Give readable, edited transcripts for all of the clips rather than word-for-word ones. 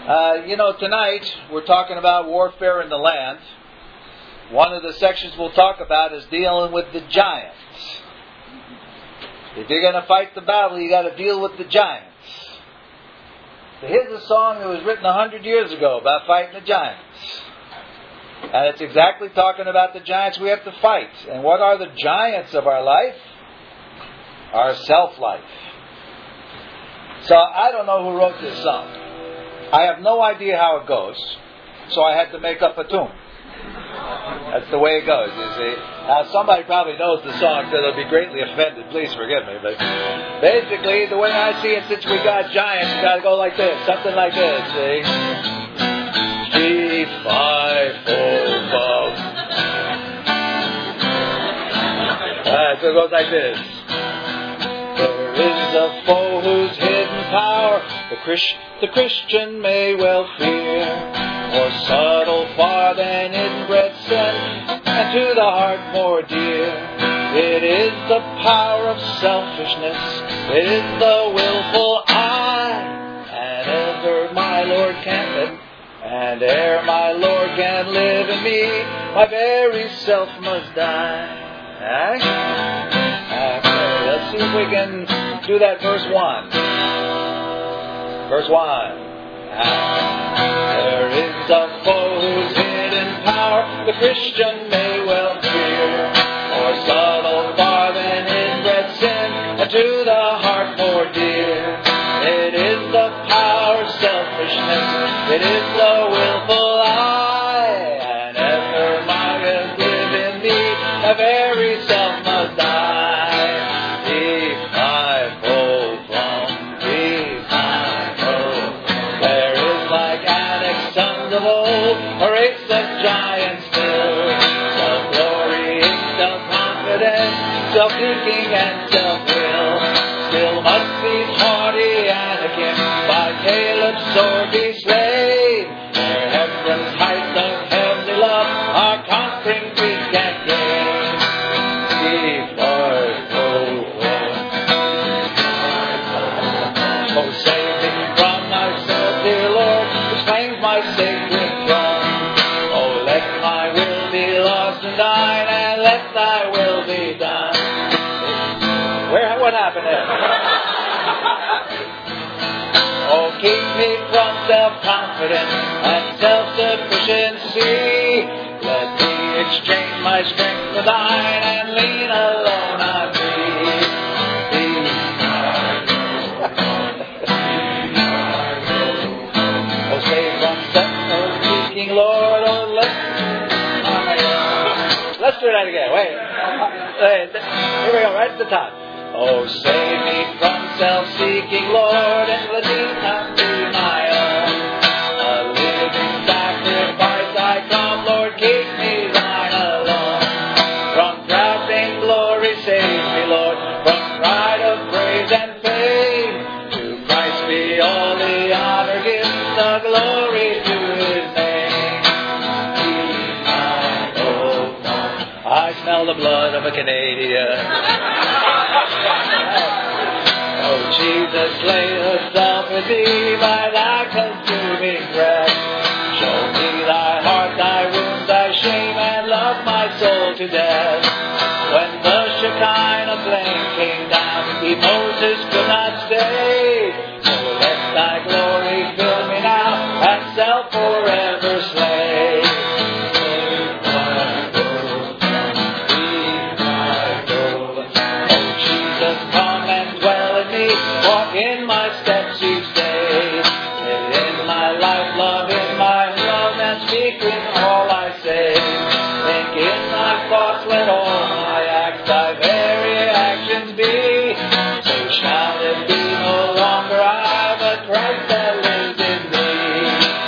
Tonight we're talking about warfare in the land. One of the sections we'll talk about is dealing with the giants. If you're going to fight the battle, you got to deal with the giants. So here's a song that was written 100 years ago about fighting the giants. And it's exactly talking about the giants we have to fight. And what are the giants of our life? Our self-life. So I don't know who wrote this song. I have no idea how it goes. So I had to make up a tune. That's the way it goes, you see. Now somebody probably knows the song, so they'll be greatly offended. Please forgive me. But basically, the way I see it, since we got giants, it's got to go like this. Something like this, see. 3, 5, 4, 5. Alright, so it goes like this. There is a foe whose hidden power the Christian may well fear, more subtle far than inbred sin, and to the heart more dear. It is the power of selfishness, it is the willful I, and ever my Lord can live, and ere my Lord can live in me, my very self must die. Okay, let's see if we can do that verse 1. Verse 1. There is a foe whose hidden power the Christian may well fear, more subtle far than inbred sin, and to the heart more dear. It is the power of selfishness, it is the willful I, and ever my live in me, my very self must die. If I fall from thee, there is like Anac's sons of old, a race of giants still, self-glorying, self-confident, self-seeking and self-will. Still must these haughty Anakim by Caleb's sword be slain, ere Hebron's heights of heavenly love our conquering feet can gain. If I go oh, save me from myself, dear Lord, which claims my sacred throne. Oh, let my will be lost in thine, and let thy will be done. What happened there? Oh, keep me from self-confidence and self-sufficiency. Let me exchange my strength for thine and lean alone on thee. Oh, save from self-seeking, Lord. Oh, let's do that again. Wait. Here we go, right at the top. Oh, save me from self-seeking, Lord, and let me not be my own. A living sacrifice I come, Lord, keep me thine alone. From proud vainglory save me, Lord, from pride of praise and fame. To Christ be all the honor, give the glory to His name. I smell the blood of a Canadian. Oh, Jesus, lay yourself with me by thy consuming breath. Show me thy heart, thy wounds, thy shame, and love my soul to death. When the Shekinah flame came down, Moses could not stay. So let thy glory fill me now, and self forever slay. Walk in my steps each day. Live in my life, love in my love, and speak in all I say. Think in thy thoughts, let all my acts thy very actions be. So shall it be no longer I, but Christ that lives in me.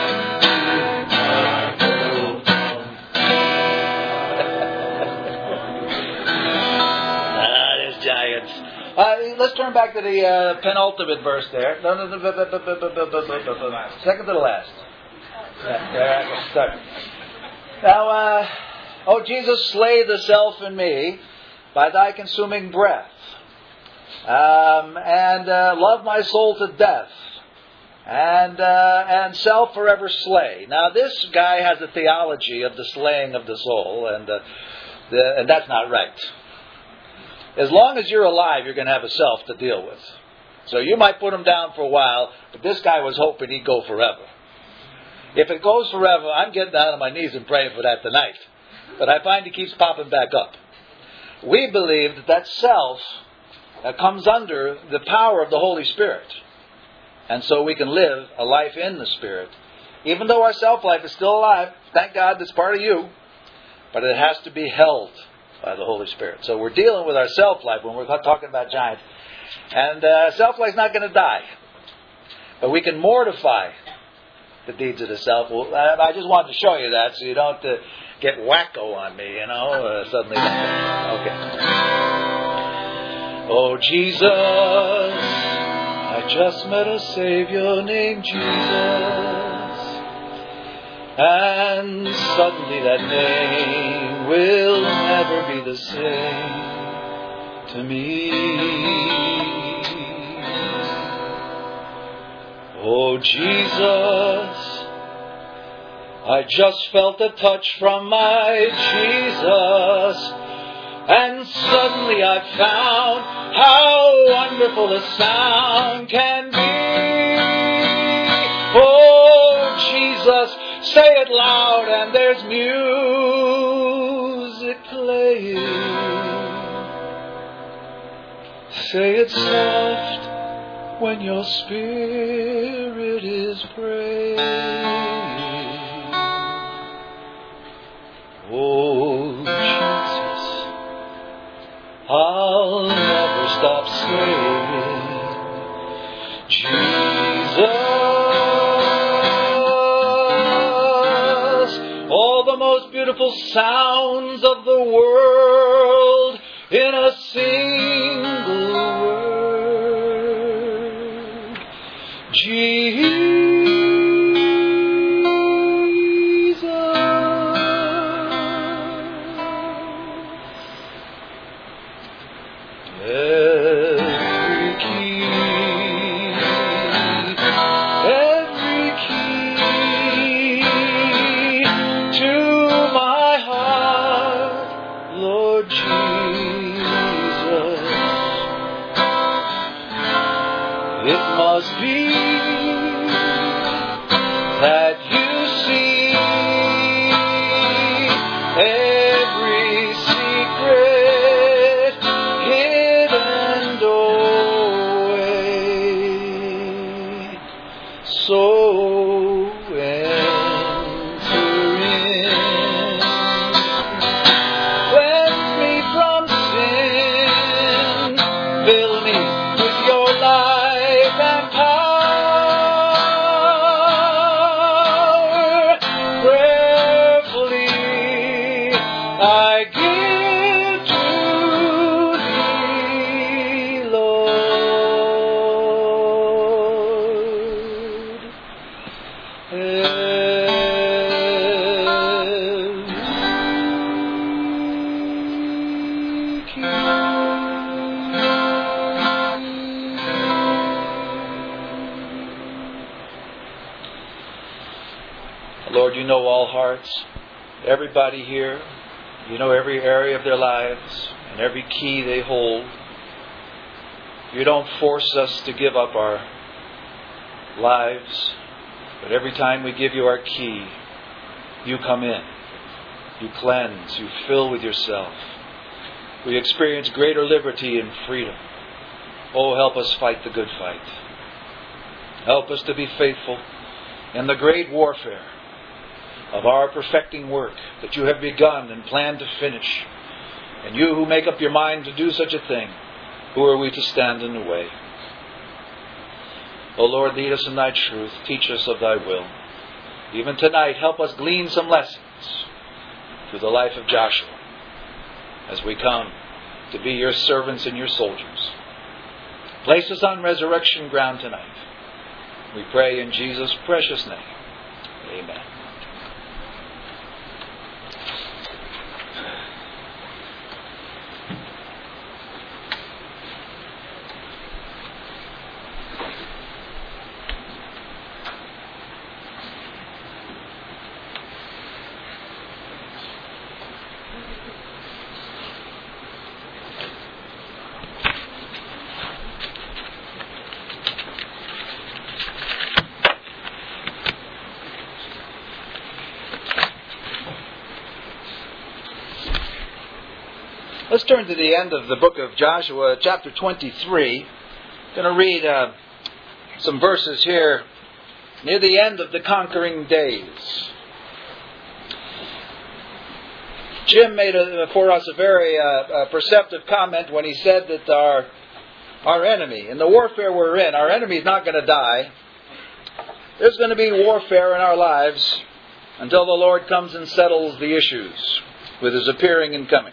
There's giants. Let's turn back to the penultimate verse there. Second to the last. There I can start. Now, oh Jesus, slay the self in me by thy consuming breath, and love my soul to death. and self forever slay. Now this guy has a theology of the slaying of the soul, and that's not right. As long as you're alive, you're going to have a self to deal with. So you might put him down for a while, but this guy was hoping he'd go forever. If it goes forever, I'm getting down on my knees and praying for that tonight. But I find he keeps popping back up. We believe that self comes under the power of the Holy Spirit. And so we can live a life in the Spirit. Even though our self-life is still alive, thank God that's part of you. But it has to be held by the Holy Spirit. So we're dealing with our self-life when we're talking about giants. And self-life's not going to die. But we can mortify the deeds of the self. Well, I just wanted to show you that so you don't get wacko on me, suddenly. Okay. Oh, Jesus, I just met a Savior named Jesus. And suddenly that name will never be the same to me. Oh, Jesus, I just felt a touch from my Jesus, and suddenly I found how wonderful the sound can be. Oh, Jesus, say it loud, and there's music playing. Say it soft when your spirit is praying. Oh, Jesus, I'll never stop saying, Jesus. All the most beautiful sounds of the world in a single word. Jesus. Every key to my heart, Lord Jesus. It must be that you see every secret hidden doorway. So enter in, cleanse me from sin, fill me with your life and power. Prayerfully I give to thee, Lord. Lord, you know all hearts, everybody here. You know every area of their lives and every key they hold. You don't force us to give up our lives, but every time we give you our key, you come in, you cleanse, you fill with yourself. We experience greater liberty and freedom. Oh, help us fight the good fight. Help us to be faithful in the great warfare of our perfecting work that you have begun and planned to finish. And you who make up your mind to do such a thing, who are we to stand in the way? O Lord, lead us in thy truth. Teach us of thy will. Even tonight, help us glean some lessons through the life of Joshua as we come to be your servants and your soldiers. Place us on resurrection ground tonight. We pray in Jesus' precious name. Amen. Let's turn to the end of the book of Joshua, chapter 23. I'm going to read some verses here near the end of the conquering days. Jim made for us a very perceptive comment when he said that our enemy, in the warfare we're in, our enemy is not going to die. There's going to be warfare in our lives until the Lord comes and settles the issues with His appearing and coming.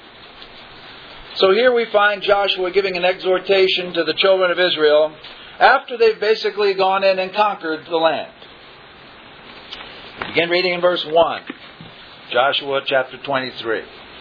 So here we find Joshua giving an exhortation to the children of Israel after they've basically gone in and conquered the land. Begin reading in verse 1. Joshua chapter 23.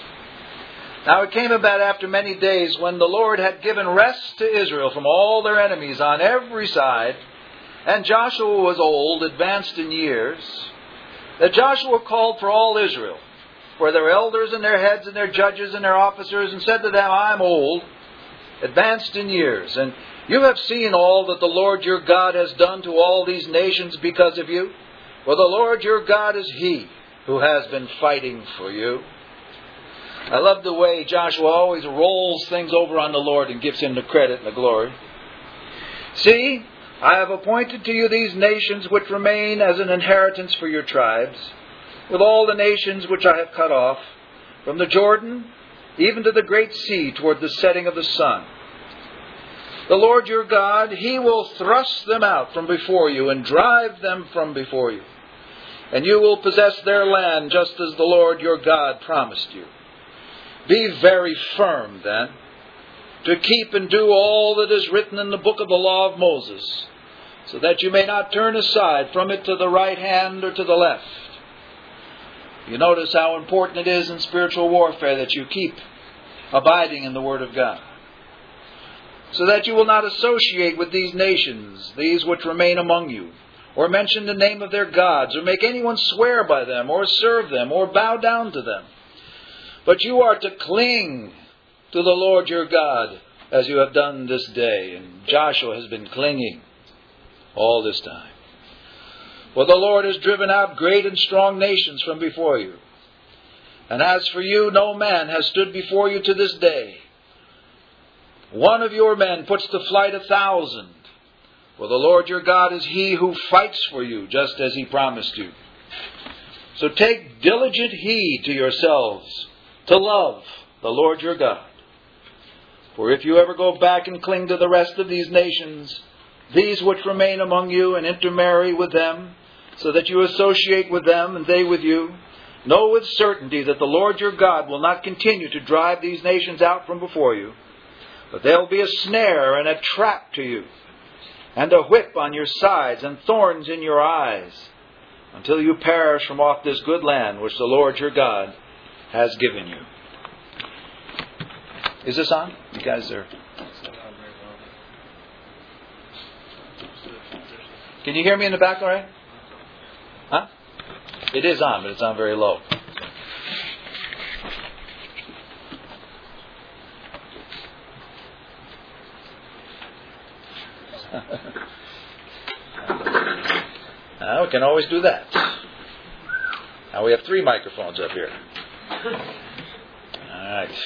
Now it came about after many days, when the Lord had given rest to Israel from all their enemies on every side, and Joshua was old, advanced in years, that Joshua called for all Israel, for their elders and their heads and their judges and their officers, and said to them, I am old, advanced in years, and you have seen all that the Lord your God has done to all these nations because of you. For the Lord your God is He who has been fighting for you. I love the way Joshua always rolls things over on the Lord and gives Him the credit and the glory. See, I have appointed to you these nations which remain as an inheritance for your tribes, with all the nations which I have cut off, from the Jordan even to the great sea toward the setting of the sun. The Lord your God, He will thrust them out from before you and drive them from before you. And you will possess their land just as the Lord your God promised you. Be very firm then, to keep and do all that is written in the book of the law of Moses, so that you may not turn aside from it to the right hand or to the left. You notice how important it is in spiritual warfare that you keep abiding in the Word of God, so that you will not associate with these nations, these which remain among you, or mention the name of their gods, or make anyone swear by them, or serve them, or bow down to them. But you are to cling to the Lord your God, as you have done this day. And Joshua has been clinging all this time. For the Lord has driven out great and strong nations from before you. And as for you, no man has stood before you to this day. One of your men puts to flight 1,000. For the Lord your God is He who fights for you, just as He promised you. So take diligent heed to yourselves, to love the Lord your God. For if you ever go back and cling to the rest of these nations, these which remain among you, and intermarry with them, so that you associate with them and they with you, know with certainty that the Lord your God will not continue to drive these nations out from before you, but there will be a snare and a trap to you, and a whip on your sides, and thorns in your eyes, until you perish from off this good land which the Lord your God has given you. Is this on? You guys are... Can you hear me in the back all right? Huh? It is on, but it's on very low. Now we can always do that. Now we have 3 microphones up here. All right.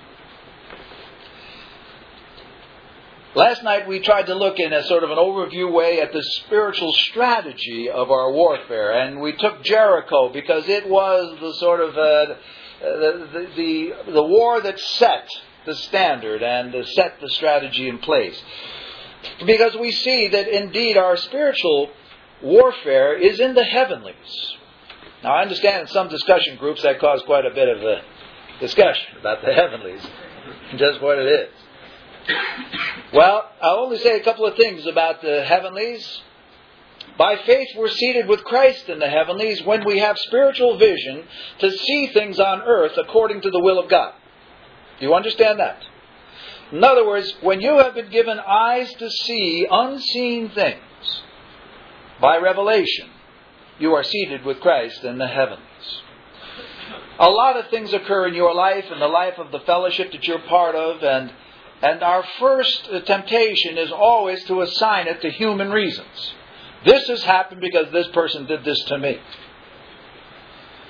Last night we tried to look in a sort of an overview way at the spiritual strategy of our warfare, and we took Jericho because it was the sort of the war that set the standard and set the strategy in place. Because we see that indeed our spiritual warfare is in the heavenlies. Now I understand in some discussion groups that caused quite a bit of a discussion about the heavenlies, just what it is. Well, I'll only say a couple of things about the heavenlies. By faith we're seated with Christ in the heavenlies when we have spiritual vision to see things on earth according to the will of God. Do you understand that? In other words, when you have been given eyes to see unseen things by revelation, you are seated with Christ in the heavens. A lot of things occur in your life and the life of the fellowship that you're part of, and our first temptation is always to assign it to human reasons. This has happened because this person did this to me.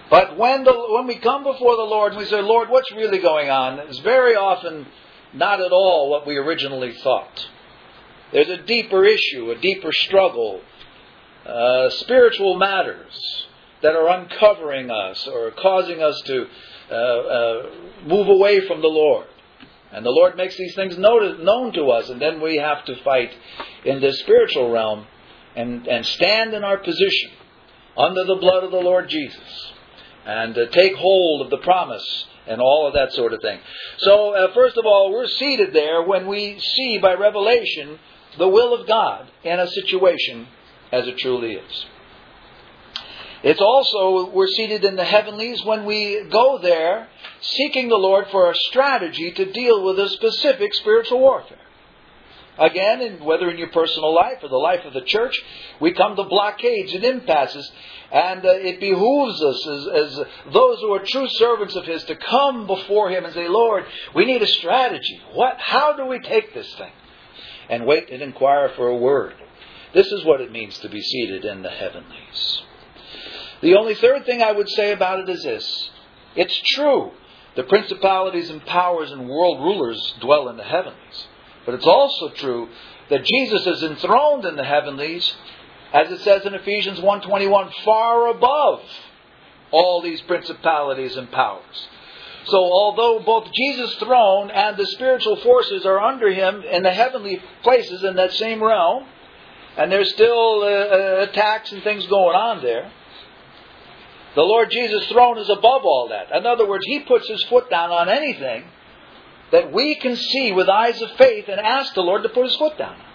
But when we come before the Lord and we say, Lord, what's really going on? It's very often not at all what we originally thought. There's a deeper issue, a deeper struggle, spiritual matters that are uncovering us or causing us to move away from the Lord. And the Lord makes these things known to us, and then we have to fight in this spiritual realm and stand in our position under the blood of the Lord Jesus and take hold of the promise and all of that sort of thing. So, first of all, we're seated there when we see by revelation the will of God in a situation as it truly is. It's also, we're seated in the heavenlies when we go there seeking the Lord for a strategy to deal with a specific spiritual warfare. Again, whether in your personal life or the life of the church, we come to blockades and impasses, and it behooves us as those who are true servants of His to come before Him and say, Lord, we need a strategy. How do we take this thing? And wait and inquire for a word. This is what it means to be seated in the heavenlies. The only third thing I would say about it is this. It's true. The principalities and powers and world rulers dwell in the heavenlies. But it's also true that Jesus is enthroned in the heavenlies, as it says in Ephesians 1:21, far above all these principalities and powers. So although both Jesus' throne and the spiritual forces are under Him in the heavenly places in that same realm, and there's still attacks and things going on there, the Lord Jesus' throne is above all that. In other words, He puts His foot down on anything that we can see with eyes of faith and ask the Lord to put His foot down on.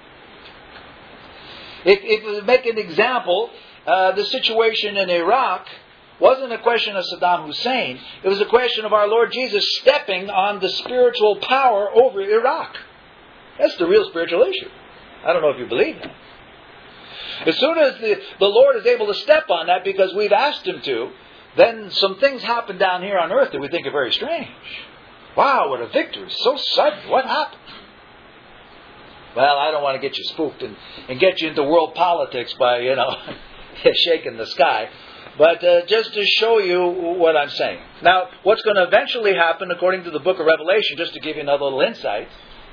If we make an example, the situation in Iraq wasn't a question of Saddam Hussein. It was a question of our Lord Jesus stepping on the spiritual power over Iraq. That's the real spiritual issue. I don't know if you believe that. As soon as the Lord is able to step on that because we've asked Him to, then some things happen down here on earth that we think are very strange. Wow, what a victory. So sudden. What happened? Well, I don't want to get you spooked and get you into world politics by, shaking the sky. But just to show you what I'm saying. Now, what's going to eventually happen, according to the book of Revelation, just to give you another little insight,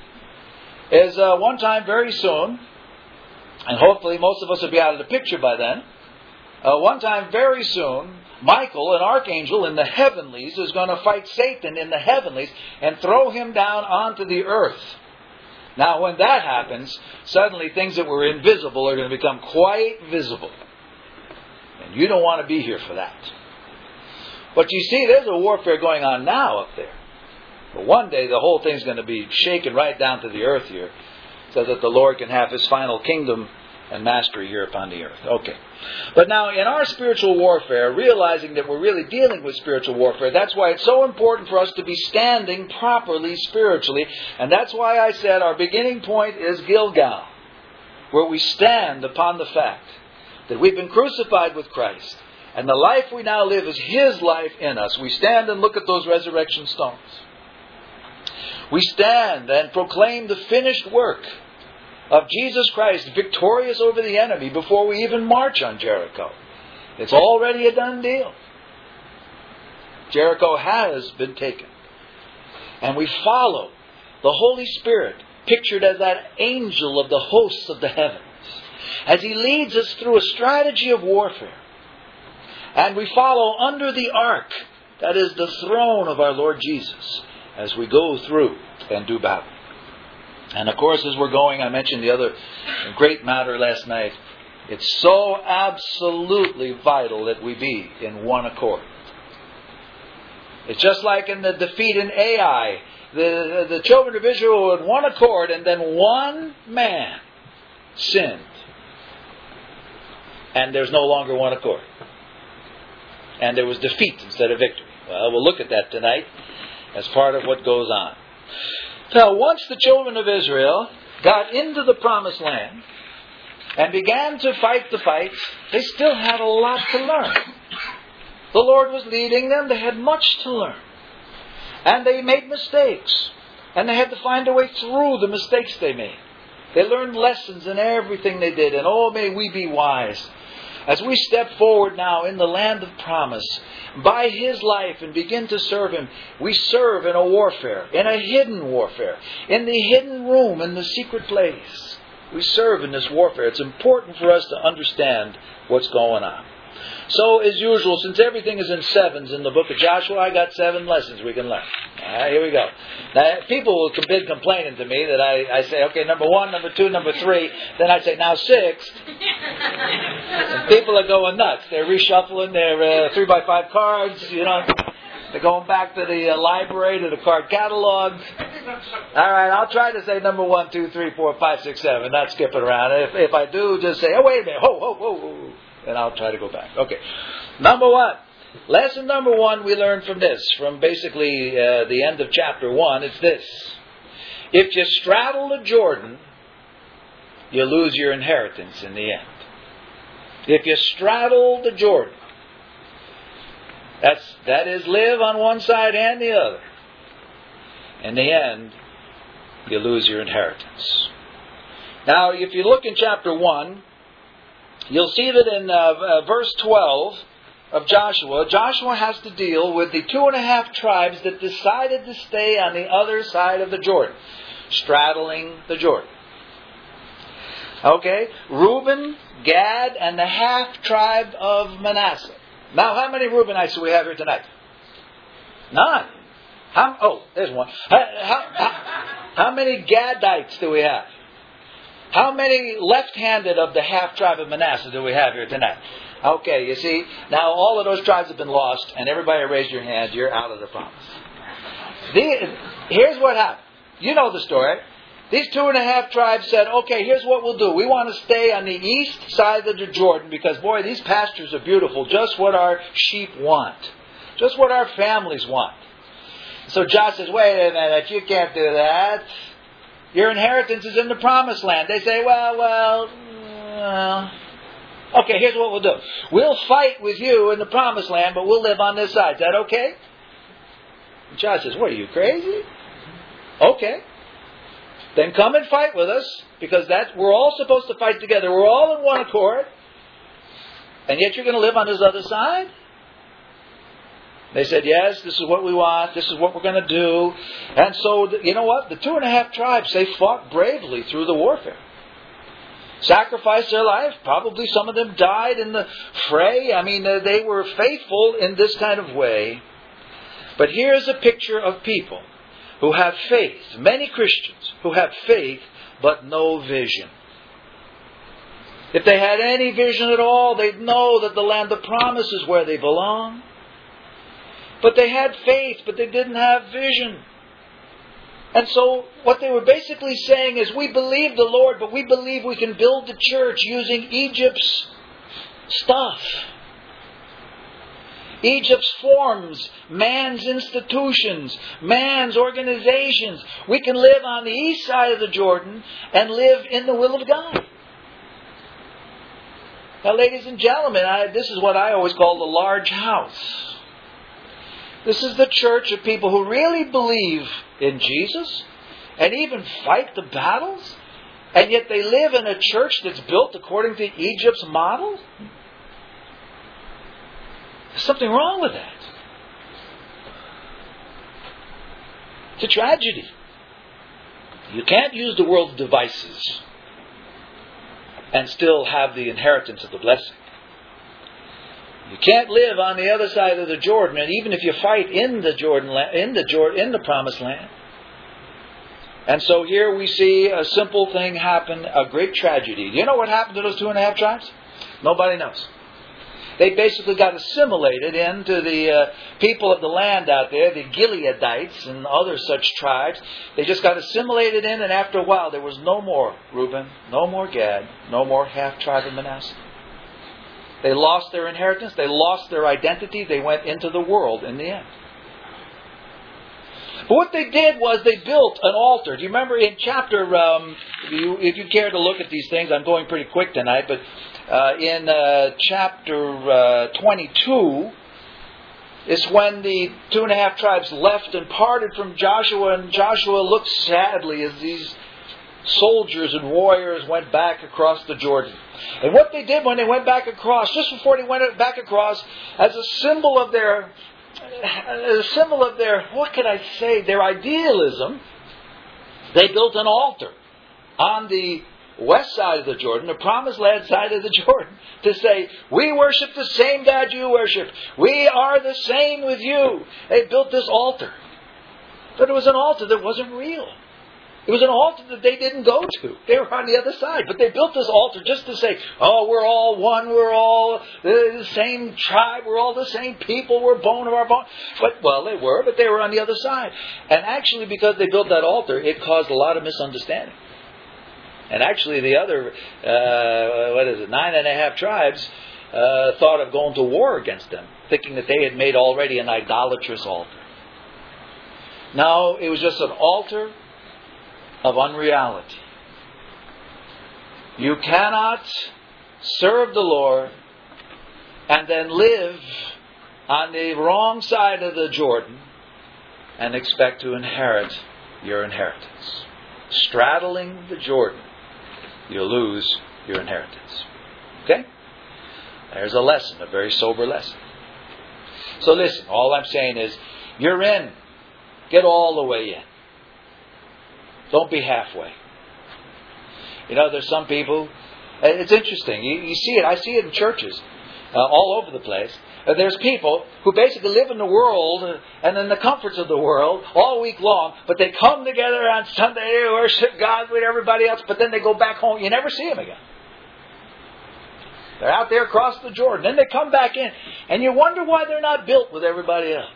is one time very soon, and hopefully most of us will be out of the picture by then, one time very soon, Michael, an archangel in the heavenlies, is going to fight Satan in the heavenlies and throw him down onto the earth. Now, when that happens, suddenly things that were invisible are going to become quite visible. And you don't want to be here for that. But you see, there's a warfare going on now up there. But one day the whole thing's going to be shaken right down to the earth here, so that the Lord can have His final kingdom and mastery here upon the earth. Okay. But now, in our spiritual warfare, realizing that we're really dealing with spiritual warfare, that's why it's so important for us to be standing properly spiritually. And that's why I said our beginning point is Gilgal, where we stand upon the fact that we've been crucified with Christ, and the life we now live is His life in us. We stand and look at those resurrection stones. We stand and proclaim the finished work of Jesus Christ, victorious over the enemy, before we even march on Jericho. It's already a done deal. Jericho has been taken. And we follow the Holy Spirit, pictured as that angel of the hosts of the heavens, as He leads us through a strategy of warfare. And we follow under the ark, that is the throne of our Lord Jesus, as we go through and do battle. And of course, as we're going, I mentioned the other great matter last night. It's so absolutely vital that we be in one accord. It's just like in the defeat in Ai. The children of Israel were in one accord, and then one man sinned. And there's no longer one accord. And there was defeat instead of victory. Well, we'll look at that tonight as part of what goes on. Now, once the children of Israel got into the promised land and began to fight the fights, they still had a lot to learn. The Lord was leading them. They had much to learn. And they made mistakes. And they had to find a way through the mistakes they made. They learned lessons in everything they did. And oh, may we be wise As we step forward now in the land of promise, by His life and begin to serve Him, we serve in a warfare, in a hidden warfare, in the hidden room, in the secret place. We serve in this warfare. It's important for us to understand what's going on. So, as usual, since everything is in sevens in the book of Joshua, I got 7 lessons we can learn. All right, here we go. Now, people have been complaining to me that I say, okay, number 1, number 2, number 3. Then I say, now 6. And people are going nuts. They're reshuffling their 3x5 cards, They're going back to the library, to the card catalogs. All right, I'll try to say number 1, 2, 3, 4, 5, 6, 7. Not skip it around. If I do, just say, oh, wait a minute. Ho. And I'll try to go back. Okay. Number 1. Lesson number 1 we learned from this. From basically the end of chapter 1. It's this. If you straddle the Jordan, you lose your inheritance in the end. If you straddle the Jordan. That is, live on one side and the other. In the end, you lose your inheritance. Now, if you look in chapter 1, you'll see that in verse 12 of Joshua, Joshua has to deal with the 2.5 tribes that decided to stay on the other side of the Jordan, straddling the Jordan. Okay, Reuben, Gad, and the half tribe of Manasseh. Now, how many Reubenites do we have here tonight? None. There's one. How many Gadites do we have? How many left-handed of the half-tribe of Manasseh do we have here tonight? Okay, you see, now all of those tribes have been lost, and everybody raised your hand, you're out of the promise. Here's what happened. You know the story. These 2.5 tribes said, okay, here's what we'll do. We want to stay on the east side of the Jordan because, boy, these pastures are beautiful. Just what our sheep want. Just what our families want. So Joshua says, wait a minute, you can't do that. Your inheritance is in the promised land. They say, well. Okay, here's what we'll do. We'll fight with you in the promised land, but we'll live on this side. Is that okay? And Joshua says, what, are you crazy? Okay. Then come and fight with us, because we're all supposed to fight together. We're all in one accord. And yet you're going to live on this other side? They said, yes, this is what we want. This is what we're going to do. And so, you know what? The 2.5 tribes, they fought bravely through the warfare. Sacrificed their life. Probably some of them died in the fray. I mean, they were faithful in this kind of way. But here's a picture of people who have faith. Many Christians who have faith but no vision. If they had any vision at all, they'd know that the land of promise is where they belong. But they had faith, but they didn't have vision. And so what they were basically saying is, we believe the Lord, but we believe we can build the church using Egypt's stuff. Egypt's forms, man's institutions, man's organizations. We can live on the east side of the Jordan and live in the will of God. Now, ladies and gentlemen, this is what I always call the large house. This is the church of people who really believe in Jesus and even fight the battles, and yet they live in a church that's built according to Egypt's model. There's something wrong with that. It's a tragedy. You can't use the world's devices and still have the inheritance of the blessing. You can't live on the other side of the Jordan, and even if you fight in the in the promised land. And so here we see a simple thing happen, a great tragedy. Do you know what happened to those 2.5 tribes? Nobody knows. They basically got assimilated into the people of the land out there, the Gileadites and other such tribes. They just got assimilated in, and after a while there was no more Reuben, no more Gad, no more half-tribe of Manasseh. They lost their inheritance. They lost their identity. They went into the world in the end. But what they did was they built an altar. Do you remember in chapter, if you care to look at these things, I'm going pretty quick tonight, but in chapter 22, is when the 2.5 tribes left and parted from Joshua, and Joshua looked sadly as these soldiers and warriors went back across the Jordan. And what they did when they went back across, just before they went back across, as a symbol of their, what could I say, their idealism, they built an altar on the west side of the Jordan, the promised land side of the Jordan, to say, we worship the same God you worship. We are the same with you. They built this altar. But it was an altar that wasn't real. It was an altar that they didn't go to. They were on the other side. But they built this altar just to say, oh, we're all one. We're all the same tribe. We're all the same people. We're bone of our bone. Well, they were, but they were on the other side. And actually, because they built that altar, it caused a lot of misunderstanding. And actually, the other, 9.5 tribes thought of going to war against them, thinking that they had made already an idolatrous altar. No, it was just an altar of unreality. You cannot serve the Lord and then live on the wrong side of the Jordan and expect to inherit your inheritance. Straddling the Jordan, you lose your inheritance. Okay? There's a lesson, a very sober lesson. So listen, all I'm saying is, you're in. Get all the way in. Don't be halfway. You know, there's some people, it's interesting, you see it, I see it in churches all over the place. There's people who basically live in the world and in the comforts of the world all week long, but they come together on Sunday to worship God with everybody else, but then they go back home. You never see them again. They're out there across the Jordan. Then they come back in, and you wonder why they're not built with everybody else.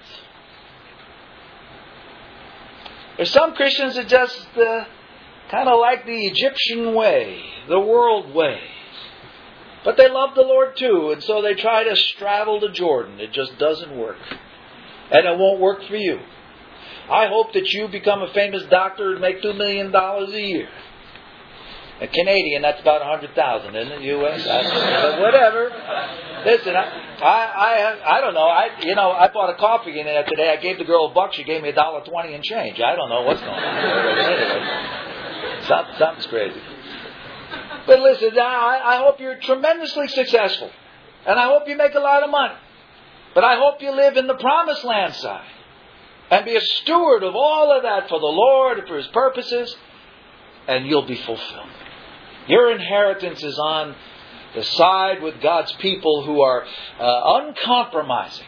There's some Christians that just kind of like the Egyptian way, the world way. But they love the Lord too, and so they try to straddle the Jordan. It just doesn't work. And it won't work for you. I hope that you become a famous doctor and make $2 million a year. A Canadian, that's about $100,000 in the U.S. But whatever. Listen, I don't know. I bought a coffee in there today. I gave the girl $1. She gave me $1.20 in change. I don't know what's going on. Anyway, something's crazy. But listen, I hope you're tremendously successful. And I hope you make a lot of money. But I hope you live in the promised land side. And be a steward of all of that for the Lord and for His purposes. And you'll be fulfilled. Your inheritance is on the side with God's people who are uncompromising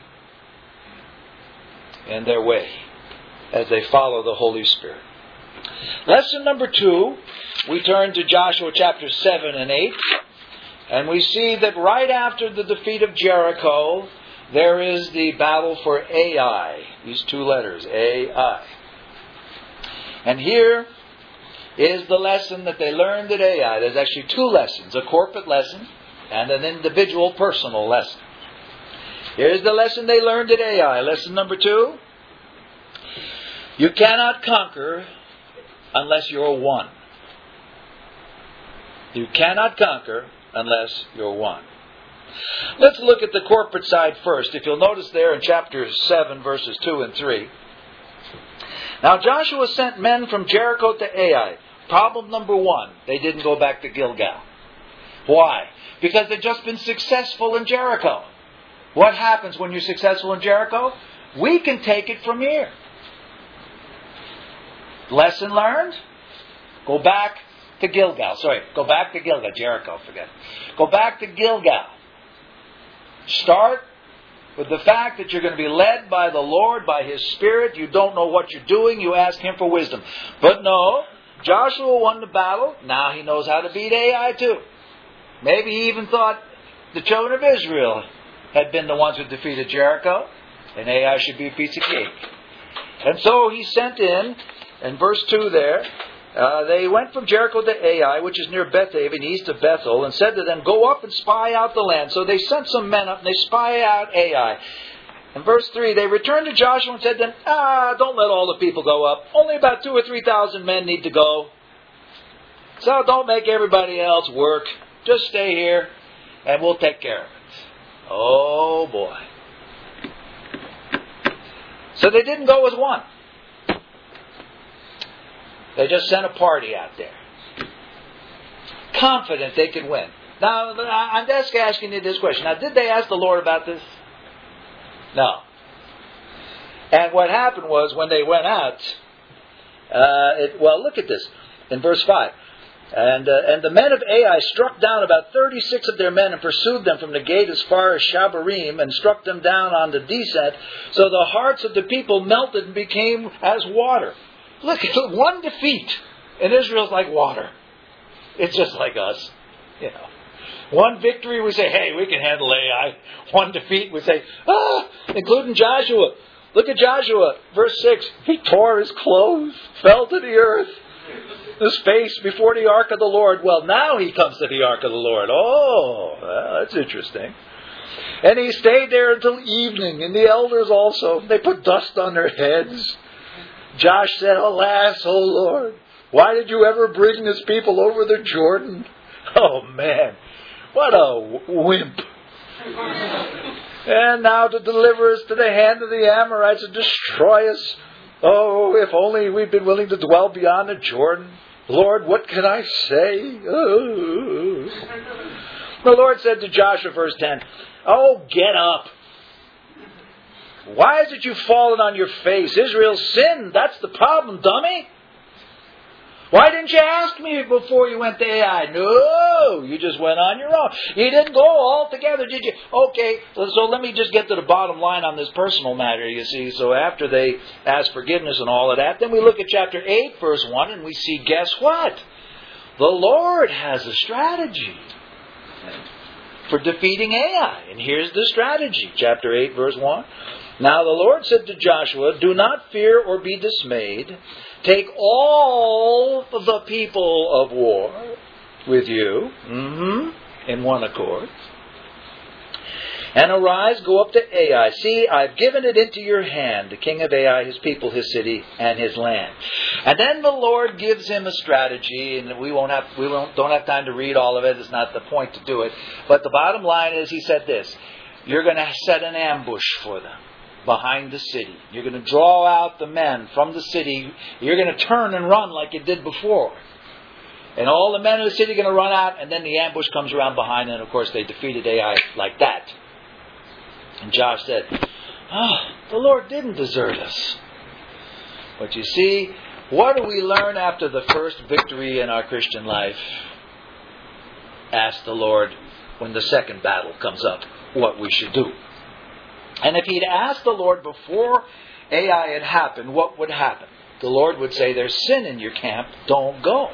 in their way as they follow the Holy Spirit. Lesson number 2, we turn to Joshua chapter 7 and 8, and we see that right after the defeat of Jericho, there is the battle for Ai. These 2 letters, Ai. And here is the lesson that they learned at Ai. There's actually 2 lessons, a corporate lesson and an individual personal lesson. Here's the lesson they learned at Ai. Lesson number 2. You cannot conquer unless you're one. You cannot conquer unless you're one. Let's look at the corporate side first. If you'll notice there in chapter 7, verses 2 and 3. Now Joshua sent men from Jericho to Ai. Problem number 1, they didn't go back to Gilgal. Why? Because they'd just been successful in Jericho. What happens when you're successful in Jericho? We can take it from here. Lesson learned? Go back to Gilgal. Go back to Gilgal. Jericho, forget. Go back to Gilgal. Start with the fact that you're going to be led by the Lord, by His Spirit. You don't know what you're doing. You ask Him for wisdom. But no, Joshua won the battle. Now he knows how to beat Ai too. Maybe he even thought the children of Israel had been the ones who defeated Jericho, and Ai should be a piece of cake. And so he sent in verse 2 there, they went from Jericho to Ai, which is near Bethaven, east of Bethel, and said to them, go up and spy out the land. So they sent some men up and they spy out Ai. In verse 3, they returned to Joshua and said to them, don't let all the people go up. Only about 2,000 or 3,000 men need to go. So don't make everybody else work. Just stay here and we'll take care of it. Oh boy. So they didn't go as one. They just sent a party out there. confident they can win. Now, I'm just asking you this question. Now, did they ask the Lord about this? No. And what happened was, when they went out, look at this in verse 5. And the men of Ai struck down about 36 of their men and pursued them from the gate as far as Shabarim and struck them down on the descent. So the hearts of the people melted and became as water. Look, one defeat in Israel's like water. It's just like us. You know, one victory we say, hey, we can handle Ai. One defeat we say, including Joshua. Look at Joshua, verse 6. He tore his clothes, fell to the earth. His face before the ark of the Lord. Well, now he comes to the ark of the Lord. Oh, well, that's interesting. And he stayed there until evening, and the elders also. They put dust on their heads. Josh said, alas, O Lord, why did you ever bring this people over the Jordan? Oh, man, what a wimp. And now to deliver us to the hand of the Amorites and destroy us. Oh, if only we'd been willing to dwell beyond the Jordan. Lord, what can I say? Oh. The Lord said to Joshua, verse 10, oh, get up. Why is it you've fallen on your face? Israel sinned. That's the problem, dummy. Why didn't you ask me before you went to Ai? No, you just went on your own. You didn't go all together, did you? Okay, so let me just get to the bottom line on this personal matter, you see. So after they ask forgiveness and all of that, then we look at chapter 8, verse 1, and we see, guess what? The Lord has a strategy for defeating Ai. And here's the strategy, chapter 8, verse 1. Now the Lord said to Joshua, do not fear or be dismayed. Take all the people of war with you, in one accord, and arise, go up to Ai. See, I've given it into your hand, the king of Ai, his people, his city, and his land. And then the Lord gives him a strategy, and don't have time to read all of it. It's not the point to do it. But the bottom line is, he said this: you're going to set an ambush for them behind the city. You're going to draw out the men from the city. You're going to turn and run like you did before. And all the men of the city are going to run out, and then the ambush comes around behind, and of course they defeated Ai like that. And Josh said, the Lord didn't desert us. But you see, what do we learn after the first victory in our Christian life? Ask the Lord when the second battle comes up what we should do. And if he'd asked the Lord before Ai had happened, what would happen? The Lord would say, there's sin in your camp, don't go.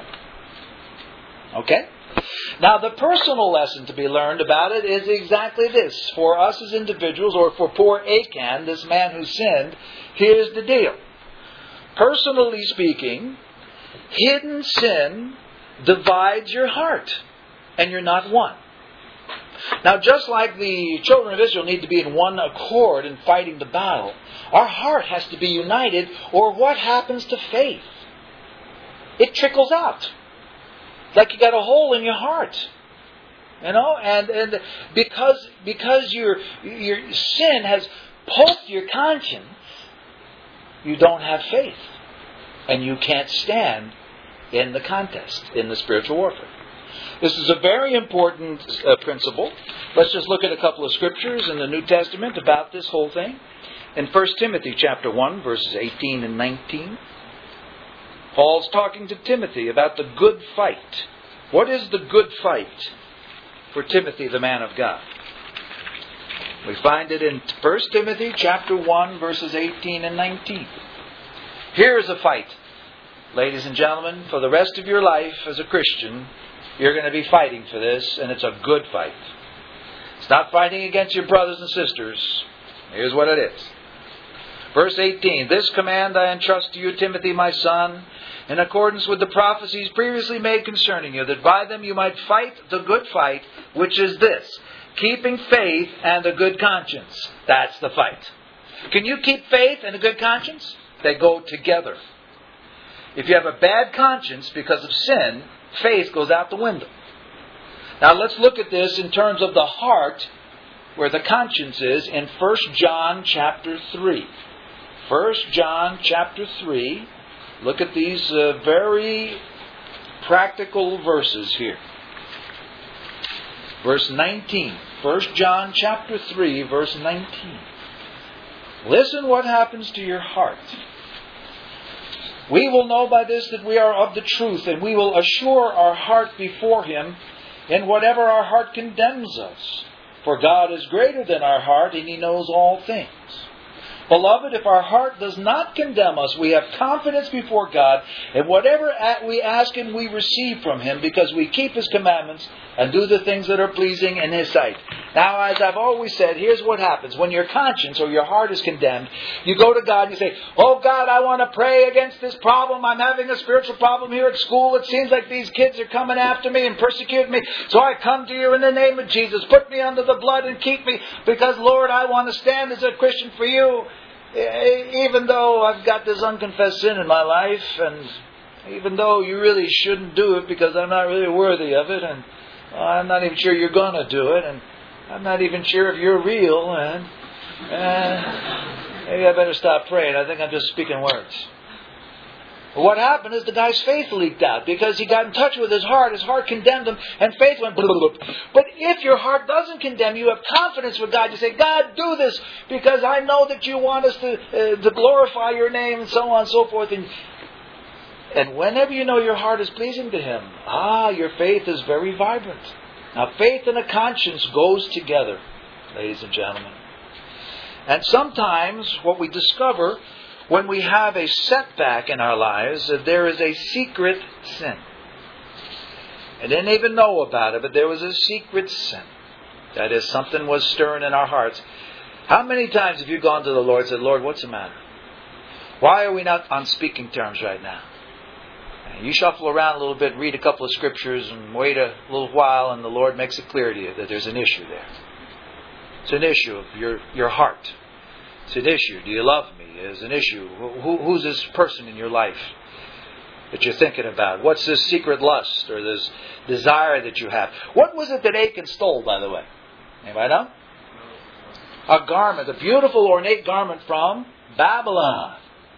Okay? Now, the personal lesson to be learned about it is exactly this. For us as individuals, or for poor Achan, this man who sinned, here's the deal. Personally speaking, hidden sin divides your heart, and you're not one. Now, just like the children of Israel need to be in one accord in fighting the battle, our heart has to be united, or what happens to faith? It trickles out. Like you got a hole in your heart. You know, and because your sin has poked your conscience, you don't have faith. And you can't stand in the contest, in the spiritual warfare. This is a very important principle. Let's just look at a couple of scriptures in the New Testament about this whole thing. In 1 Timothy chapter 1, verses 18 and 19, Paul's talking to Timothy about the good fight. What is the good fight for Timothy, the man of God? We find it in 1 Timothy chapter 1, verses 18 and 19. Here is a fight. Ladies and gentlemen, for the rest of your life as a Christian, you're going to be fighting for this, and it's a good fight. It's not fighting against your brothers and sisters. Here's what it is. Verse 18, this command I entrust to you, Timothy, my son, in accordance with the prophecies previously made concerning you, that by them you might fight the good fight, which is this, keeping faith and a good conscience. That's the fight. Can you keep faith and a good conscience? They go together. If you have a bad conscience because of sin, faith goes out the window. Now let's look at this in terms of the heart, where the conscience is, in 1 John chapter 3. 1 John chapter 3. Look at these very practical verses here. verse 19. 1 John chapter 3, verse 19. Listen what happens to your heart. We will know by this that we are of the truth, and we will assure our heart before Him in whatever our heart condemns us. For God is greater than our heart, and He knows all things. Beloved, if our heart does not condemn us, we have confidence before God, and whatever we ask Him, we receive from Him, because we keep His commandments and do the things that are pleasing in His sight. Now, as I've always said, here's what happens. When your conscience or your heart is condemned, you go to God and you say, "Oh God, I want to pray against this problem. I'm having a spiritual problem here at school. It seems like these kids are coming after me and persecuting me. So I come to you in the name of Jesus. Put me under the blood and keep me, because Lord, I want to stand as a Christian for you. Even though I've got this unconfessed sin in my life, and even though you really shouldn't do it because I'm not really worthy of it, and I'm not even sure you're going to do it, and I'm not even sure if you're real, and maybe I better stop praying. I think I'm just speaking words." What happened is the guy's faith leaked out because he got in touch with his heart. His heart condemned him, and faith went blah, blah, blah. But if your heart doesn't condemn you, have confidence with God. You say, "God, do this because I know that you want us to glorify your name," and so on and so forth. And whenever you know your heart is pleasing to Him, your faith is very vibrant. Now, faith and a conscience goes together, ladies and gentlemen. And sometimes what we discover when we have a setback in our lives, that there is a secret sin. I didn't even know about it, but there was a secret sin. That is, something was stirring in our hearts. How many times have you gone to the Lord and said, "Lord, what's the matter? Why are we not on speaking terms right now?" And you shuffle around a little bit, read a couple of scriptures, and wait a little while, and the Lord makes it clear to you that there's an issue there. It's an issue of your heart. It's an issue. Do you love me? It's an issue. Who's this person in your life that you're thinking about? What's this secret lust or this desire that you have? What was it that Achan stole, by the way? Anybody know? A garment, a beautiful ornate garment from Babylon.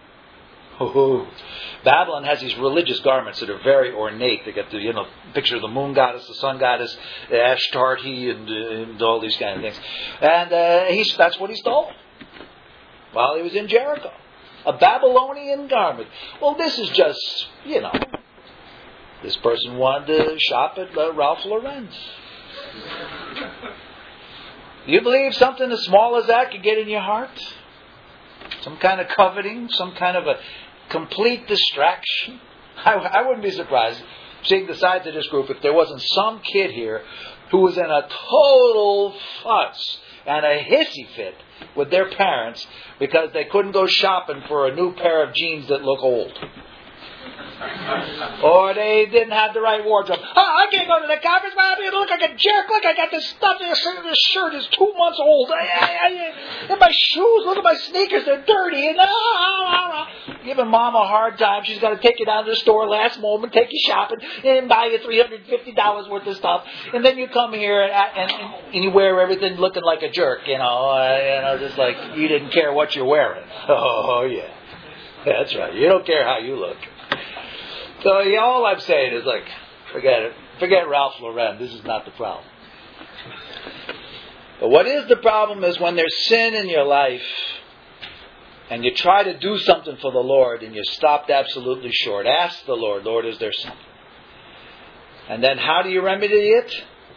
Babylon has these religious garments that are very ornate. They got the picture of the moon goddess, the sun goddess, Ashtarti, and all these kind of things. And that's what he stole while he was in Jericho. A Babylonian garment. Well, this is just, this person wanted to shop at Ralph Lauren's. Do you believe something as small as that could get in your heart? Some kind of coveting, some kind of a complete distraction. I wouldn't be surprised, seeing the size of this group, if there wasn't some kid here who was in a total fuss and a hissy fit with their parents because they couldn't go shopping for a new pair of jeans that look old. Or they didn't have the right wardrobe. I can't go to the conference. I look like a jerk. Look, I got this stuff. This shirt is 2 months old. And my shoes, look at my sneakers. They're dirty. And giving Mom a hard time. She's got to take you down to the store last moment, take you shopping, and buy you $350 worth of stuff. And then you come here and you wear everything looking like a jerk. Just like you didn't care what you're wearing. Oh, yeah. That's right. You don't care how you look. So all I'm saying is, forget it. Forget Ralph Lauren. This is not the problem. But what is the problem is when there's sin in your life and you try to do something for the Lord and you're stopped absolutely short. Ask the Lord, "Lord, is there something?" And then how do you remedy it?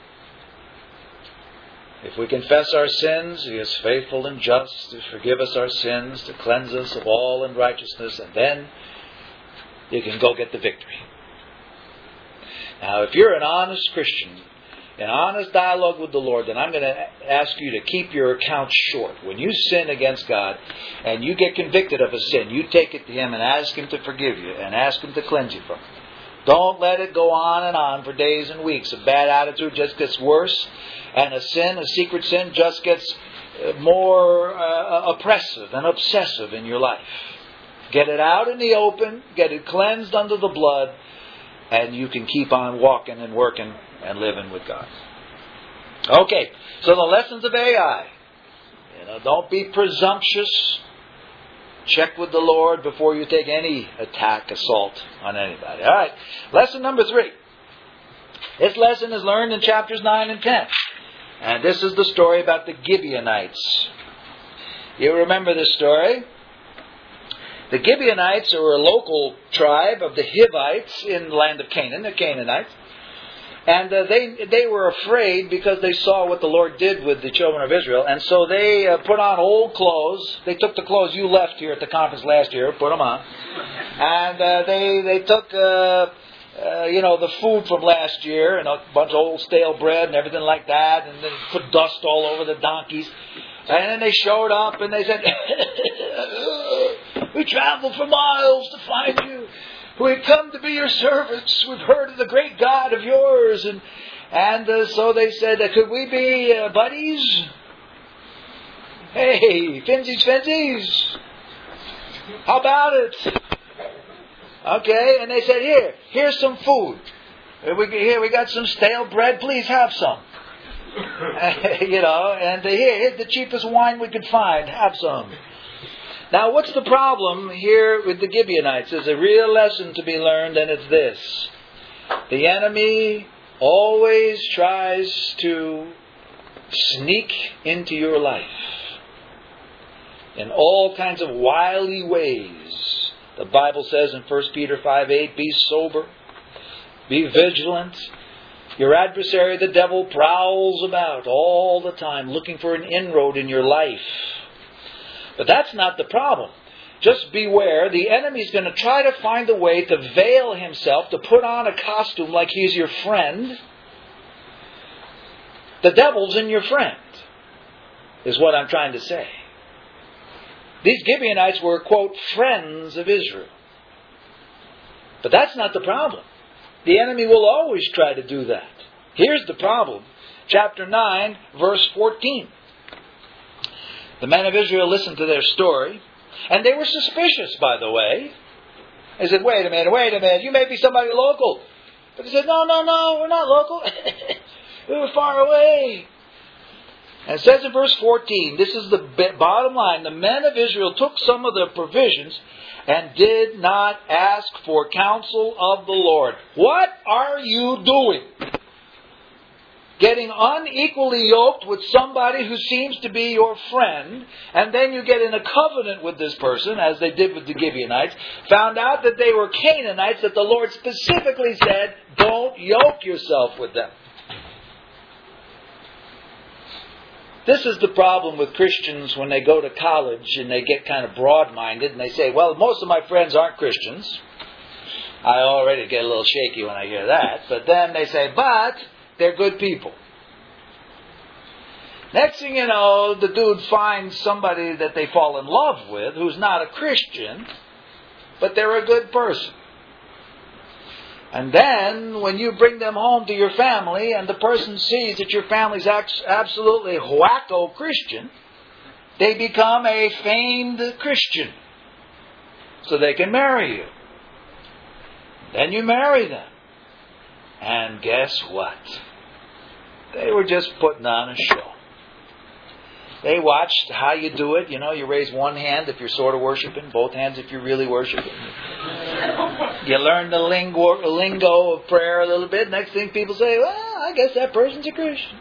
If we confess our sins, He is faithful and just to forgive us our sins, to cleanse us of all unrighteousness, and then you can go get the victory. Now, if you're an honest Christian, in honest dialogue with the Lord, then I'm going to ask you to keep your accounts short. When you sin against God and you get convicted of a sin, you take it to Him and ask Him to forgive you and ask Him to cleanse you from it. Don't let it go on for days and weeks. A bad attitude just gets worse, and a secret sin, just gets more oppressive and obsessive in your life. Get it out in the open, get it cleansed under the blood, and you can keep on walking and working and living with God. Okay, so the lessons of Ai. Don't be presumptuous. Check with the Lord before you take any assault on anybody. All right, lesson number 3. This lesson is learned in chapters 9 and 10. And this is the story about the Gibeonites. You remember this story? The Gibeonites are a local tribe of the Hivites in the land of Canaan, the Canaanites. And they were afraid because they saw what the Lord did with the children of Israel. And so they put on old clothes. They took the clothes you left here at the conference last year, put them on. And they took, the food from last year, and a bunch of old stale bread and everything like that. And then put dust all over the donkeys. And then they showed up and they said, "We traveled for miles to find you. We've come to be your servants. We've heard of the great God of yours." And so they said, "Could we be buddies? Hey, finsies. How about it?" Okay, and they said, here's some food. Here we got some stale bread. Please have some. And here's the cheapest wine we could find. Have some. Now, what's the problem here with the Gibeonites? There's a real lesson to be learned, and it's this. The enemy always tries to sneak into your life in all kinds of wily ways. The Bible says in 1 Peter 5:8, be sober, be vigilant. Your adversary, the devil, prowls about all the time looking for an inroad in your life. But that's not the problem. Just beware. The enemy's going to try to find a way to veil himself, to put on a costume like he's your friend. The devil's in your friend, is what I'm trying to say. These Gibeonites were, quote, friends of Israel. But that's not the problem. The enemy will always try to do that. Here's the problem. Chapter 9, verse 14. The men of Israel listened to their story, and they were suspicious, by the way. They said, wait a minute, you may be somebody local. But they said, no, we're not local. We were far away. And it says in verse 14, this is the bottom line, the men of Israel took some of their provisions and did not ask for counsel of the Lord. What are you doing? Getting unequally yoked with somebody who seems to be your friend, and then you get in a covenant with this person, as they did with the Gibeonites, found out that they were Canaanites, that the Lord specifically said, don't yoke yourself with them. This is the problem with Christians when they go to college and they get kind of broad-minded and they say, well, most of my friends aren't Christians. I already get a little shaky when I hear that. But then they say, but they're good people. Next thing you know, the dude finds somebody that they fall in love with who's not a Christian, but they're a good person. And then, when you bring them home to your family and the person sees that your family's absolutely wacko Christian, they become a feigned Christian so they can marry you. Then you marry them. And guess what? They were just putting on a show. They watched how you do it. You raise one hand if you're sort of worshiping, both hands if you're really worshiping. You learn the lingo of prayer a little bit. Next thing people say, well, I guess that person's a Christian.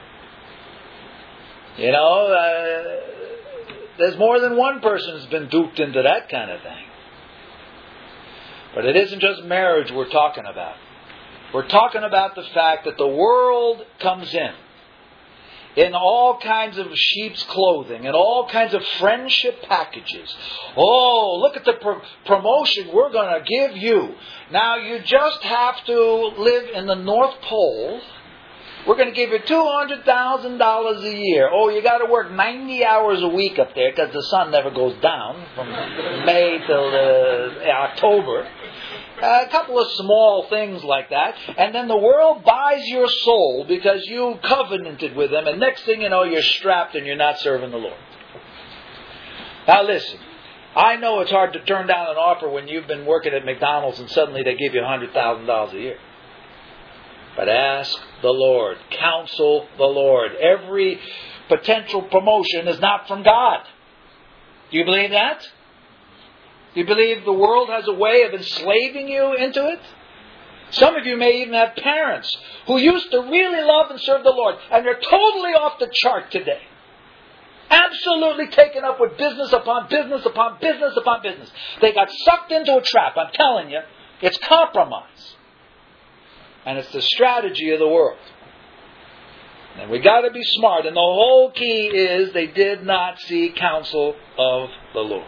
There's more than one person who's been duped into that kind of thing. But it isn't just marriage we're talking about. We're talking about the fact that the world comes in all kinds of sheep's clothing and all kinds of friendship packages. Oh, look at the promotion we're going to give you. Now you just have to live in the North Pole. We're going to give you $200,000 a year. Oh, you got to work 90 hours a week up there because the sun never goes down from May till October. A couple of small things like that. And then the world buys your soul because you covenanted with them. And next thing you know, you're strapped and you're not serving the Lord. Now listen. I know it's hard to turn down an offer when you've been working at McDonald's and suddenly they give you $100,000 a year. But ask the Lord. Counsel the Lord. Every potential promotion is not from God. Do you believe that? Do you believe the world has a way of enslaving you into it? Some of you may even have parents who used to really love and serve the Lord, and they're totally off the chart today. Absolutely taken up with business upon business upon business upon business. They got sucked into a trap. I'm telling you, it's compromise. And it's the strategy of the world. And we got to be smart. And the whole key is they did not seek counsel of the Lord.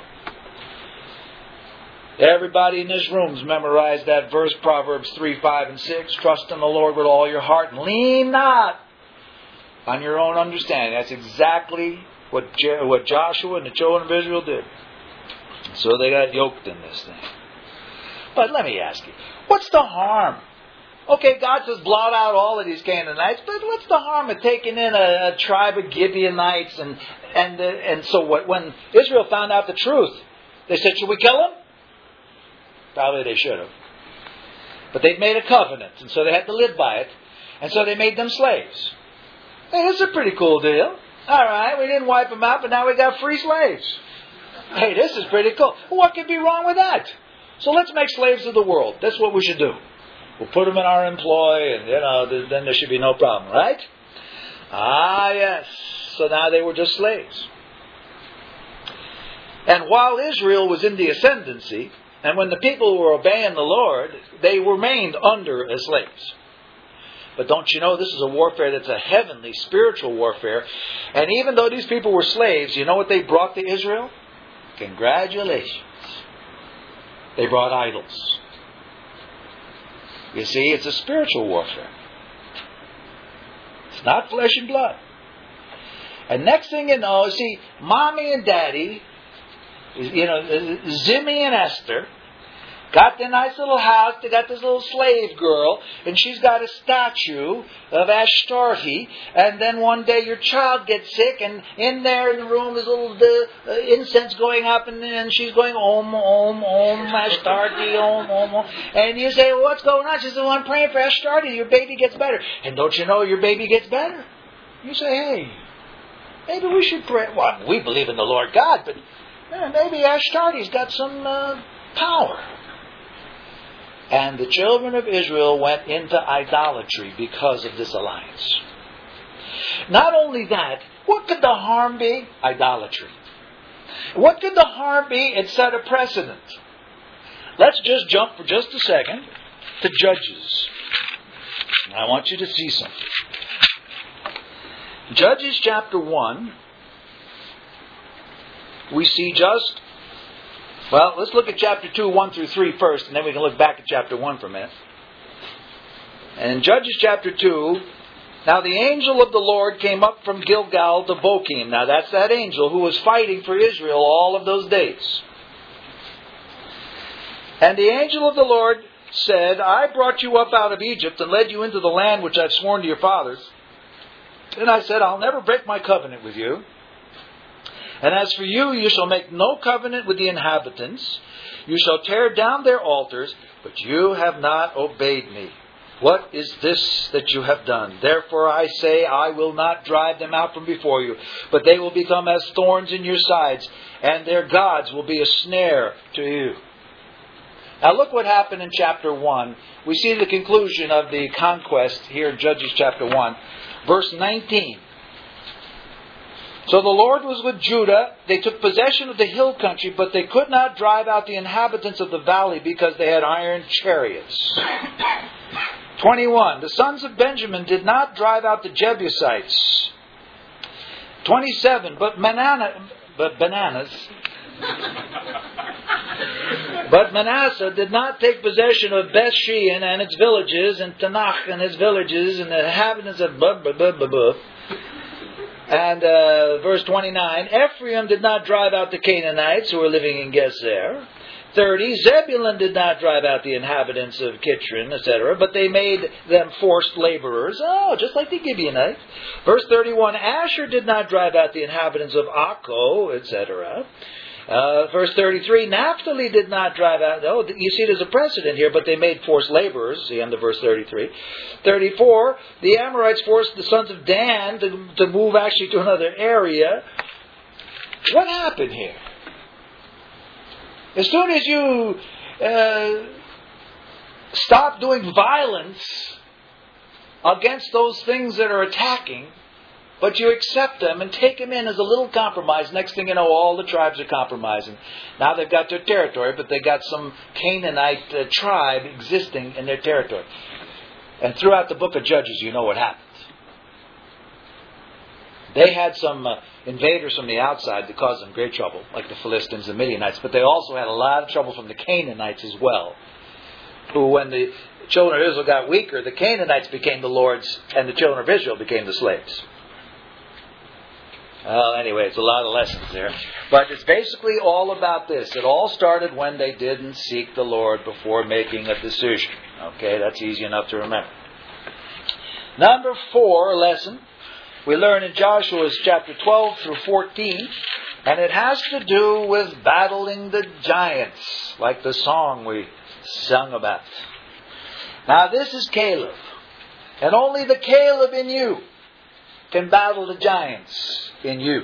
Everybody in this room's memorized that verse, Proverbs 3, 5, and 6. Trust in the Lord with all your heart and lean not on your own understanding. That's exactly what Joshua and the children of Israel did. So they got yoked in this thing. But let me ask you, what's the harm? Okay, God says blot out all of these Canaanites, but what's the harm of taking in a tribe of Gibeonites? And so when Israel found out the truth, they said, should we kill them? Probably they should have. But they'd made a covenant, and so they had to live by it. And so they made them slaves. Hey, this is a pretty cool deal. All right, we didn't wipe them out, but now we got free slaves. Hey, this is pretty cool. What could be wrong with that? So let's make slaves of the world. That's what we should do. We'll put them in our employ, and then there should be no problem, right? Ah, yes. So now they were just slaves. And while Israel was in the ascendancy, and when the people were obeying the Lord, they remained under as slaves. But don't you know, this is a warfare that's a heavenly, spiritual warfare. And even though these people were slaves, you know what they brought to Israel? Congratulations. They brought idols. You see, it's a spiritual warfare. It's not flesh and blood. And next thing you know, see, Mommy and Daddy, Zimmy and Esther, got their nice little house. They got this little slave girl, and she's got a statue of Ashtarti. And then one day your child gets sick, and in there in the room is a little incense going up, and she's going, Om, Om, Om, Ashtarti, Om, Om, Om. And you say, well, what's going on? She says, well, I'm praying for Ashtarti. Your baby gets better. And don't you know your baby gets better? You say, hey, maybe we should pray. Well, we believe in the Lord God, but maybe Ashtarti's got some power. And the children of Israel went into idolatry because of this alliance. Not only that, what could the harm be? Idolatry. What could the harm be? It set a precedent. Let's just jump for just a second to Judges. I want you to see something. Judges chapter 1, we see just... Well, let's look at chapter 2, 1 through 3 first, and then we can look back at chapter 1 for a minute. And in Judges chapter 2, now the angel of the Lord came up from Gilgal to Bochim. Now that's that angel who was fighting for Israel all of those days. And the angel of the Lord said, I brought you up out of Egypt and led you into the land which I've sworn to your fathers. And I said, I'll never break my covenant with you. And as for you, you shall make no covenant with the inhabitants. You shall tear down their altars, but you have not obeyed me. What is this that you have done? Therefore I say, I will not drive them out from before you, but they will become as thorns in your sides, and their gods will be a snare to you. Now look what happened in chapter 1. We see the conclusion of the conquest here in Judges chapter 1. Verse 19. So the Lord was with Judah. They took possession of the hill country, but they could not drive out the inhabitants of the valley because they had iron chariots. 21. The sons of Benjamin did not drive out the Jebusites. 27. But Manasseh did not take possession of Beth-shean and its villages, and Tanakh and its villages, and the inhabitants of And verse 29, Ephraim did not drive out the Canaanites who were living in Gezer. 30, Zebulun did not drive out the inhabitants of Kitron, etc., but they made them forced laborers. Oh, just like the Gibeonites. Verse 31, Asher did not drive out the inhabitants of Akko, etc. Verse 33, Naphtali did not drive out... Oh, you see there's a precedent here, but they made forced laborers, the end of verse 33. 34, the Amorites forced the sons of Dan to move actually to another area. What happened here? As soon as you stop doing violence against those things that are attacking, but you accept them and take them in as a little compromise. Next thing you know, all the tribes are compromising. Now they've got their territory, but they got some Canaanite tribe existing in their territory. And throughout the book of Judges, you know what happens. They had some invaders from the outside that caused them great trouble, like the Philistines and Midianites, but they also had a lot of trouble from the Canaanites as well, who, when the children of Israel got weaker, the Canaanites became the lords and the children of Israel became the slaves. Well, anyway, it's a lot of lessons there. But it's basically all about this. It all started when they didn't seek the Lord before making a decision. Okay, that's easy enough to remember. Number 4 lesson we learn in Joshua chapter 12 through 14. And it has to do with battling the giants, like the song we sung about. Now this is Caleb. And only the Caleb in you can battle the giants in you.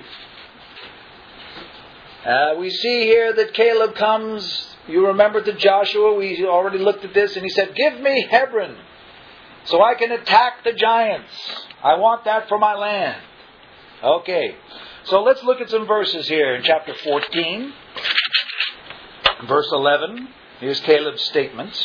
We see here that Caleb comes, you remember to Joshua, we already looked at this, and he said, "Give me Hebron so I can attack the giants. I want that for my land." Okay, so let's look at some verses here in chapter 14, verse 11. Here's Caleb's statements.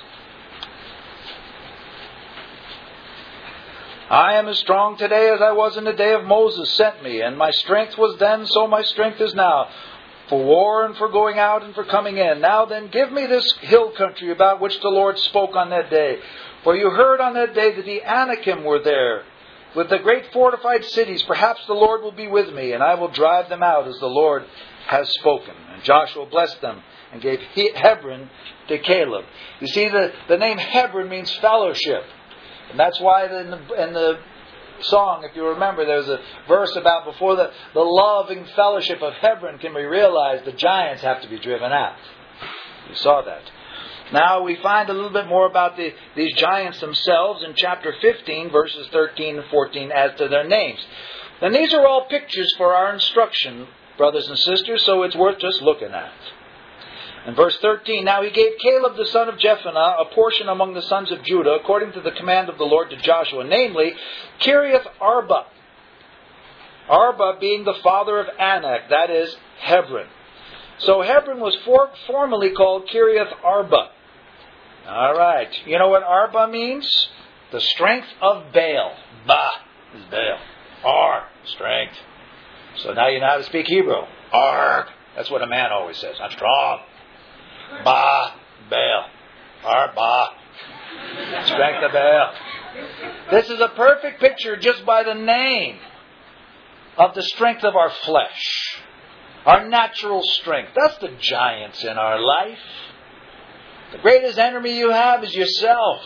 "I am as strong today as I was in the day of Moses sent me, and my strength was then, so my strength is now, for war and for going out and for coming in. Now then, give me this hill country about which the Lord spoke on that day. For you heard on that day that the Anakim were there, with the great fortified cities. Perhaps the Lord will be with me, and I will drive them out as the Lord has spoken." And Joshua blessed them and gave Hebron to Caleb. You see, the name Hebron means fellowship. And that's why in the song, if you remember, there's a verse about before the loving fellowship of Hebron can be realized, the giants have to be driven out. You saw that. Now we find a little bit more about these giants themselves in chapter 15, verses 13 and 14, as to their names. And these are all pictures for our instruction, brothers and sisters, so it's worth just looking at. In verse 13, "Now he gave Caleb the son of Jephunneh a portion among the sons of Judah, according to the command of the Lord to Joshua, namely, Kiriath Arba. Arba being the father of Anak, that is, Hebron. So Hebron was formerly called Kiriath Arba. All right. You know what Arba means? The strength of Baal. Ba is Baal. Ar, strength. So now you know how to speak Hebrew. Arg. That's what a man always says. I'm strong. Ba, Baal. Arba. Strength of Baal. This is a perfect picture just by the name of the strength of our flesh. Our natural strength. That's the giants in our life. The greatest enemy you have is yourself.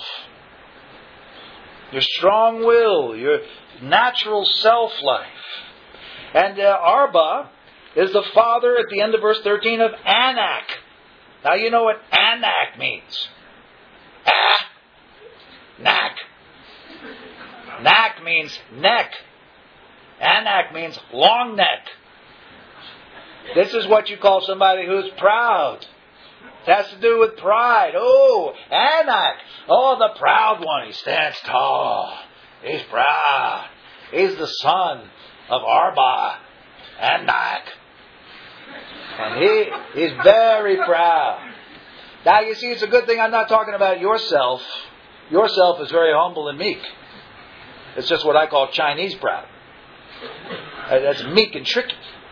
Your strong will, your natural self-life. And Arba is the father, at the end of verse 13, of Anak. Now you know what Anak means. Nak. Nak means neck. Anak means long neck. This is what you call somebody who's proud. It has to do with pride. Oh, Anak. Oh, the proud one. He stands tall. He's proud. He's the son of Arba, Anak. And he's very proud. Now, you see, it's a good thing I'm not talking about yourself. Yourself is very humble and meek. It's just what I call Chinese proud. That's meek and tricky.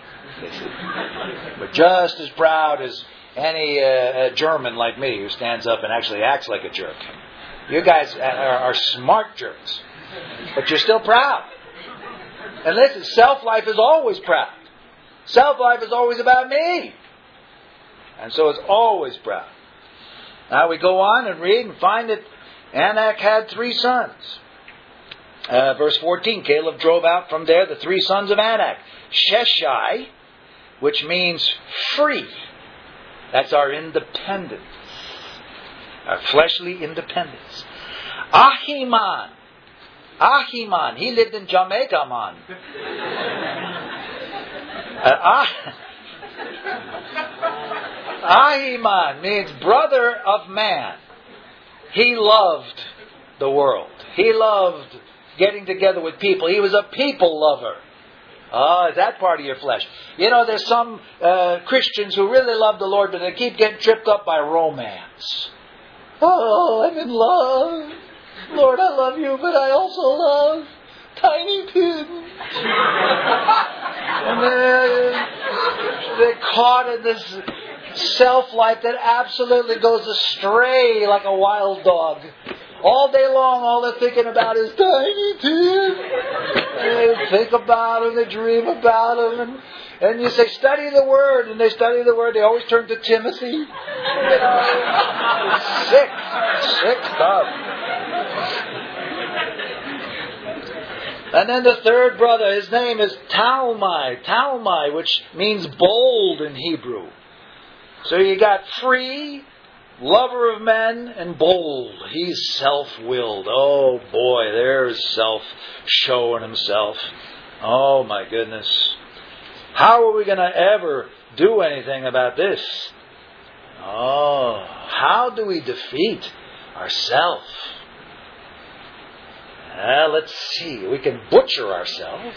But just as proud as any German like me who stands up and actually acts like a jerk. You guys are smart jerks. But you're still proud. And listen, self-life is always proud. Self-life is always about me. And so it's always proud. Now we go on and read and find that Anak had 3 sons. Verse 14, Caleb drove out from there the 3 sons of Anak. Sheshai, which means free. That's our independence. Our fleshly independence. Ahiman. Ahiman. He lived in Jamaica, man. Ahiman means brother of man. He loved the world. He loved getting together with people. He was a people lover. Oh, is that part of your flesh? You know, there's some Christians who really love the Lord, but they keep getting tripped up by romance. Oh, I'm in love. Lord, I love you, but I also love Tiny Tim. And they're caught in this self-life that absolutely goes astray like a wild dog. All day long, all they're thinking about is Tiny Tim. And they think about him, they dream about him, and you say, study the Word, and they study the Word. They always turn to Timothy. You know, sick stuff. And then the third brother, his name is Talmai, which means bold in Hebrew. So you got free, lover of men, and bold. He's self-willed. Oh boy, there's self showing himself. Oh my goodness. How are we going to ever do anything about this? Oh, how do we defeat ourselves? Let's see. We can butcher ourselves.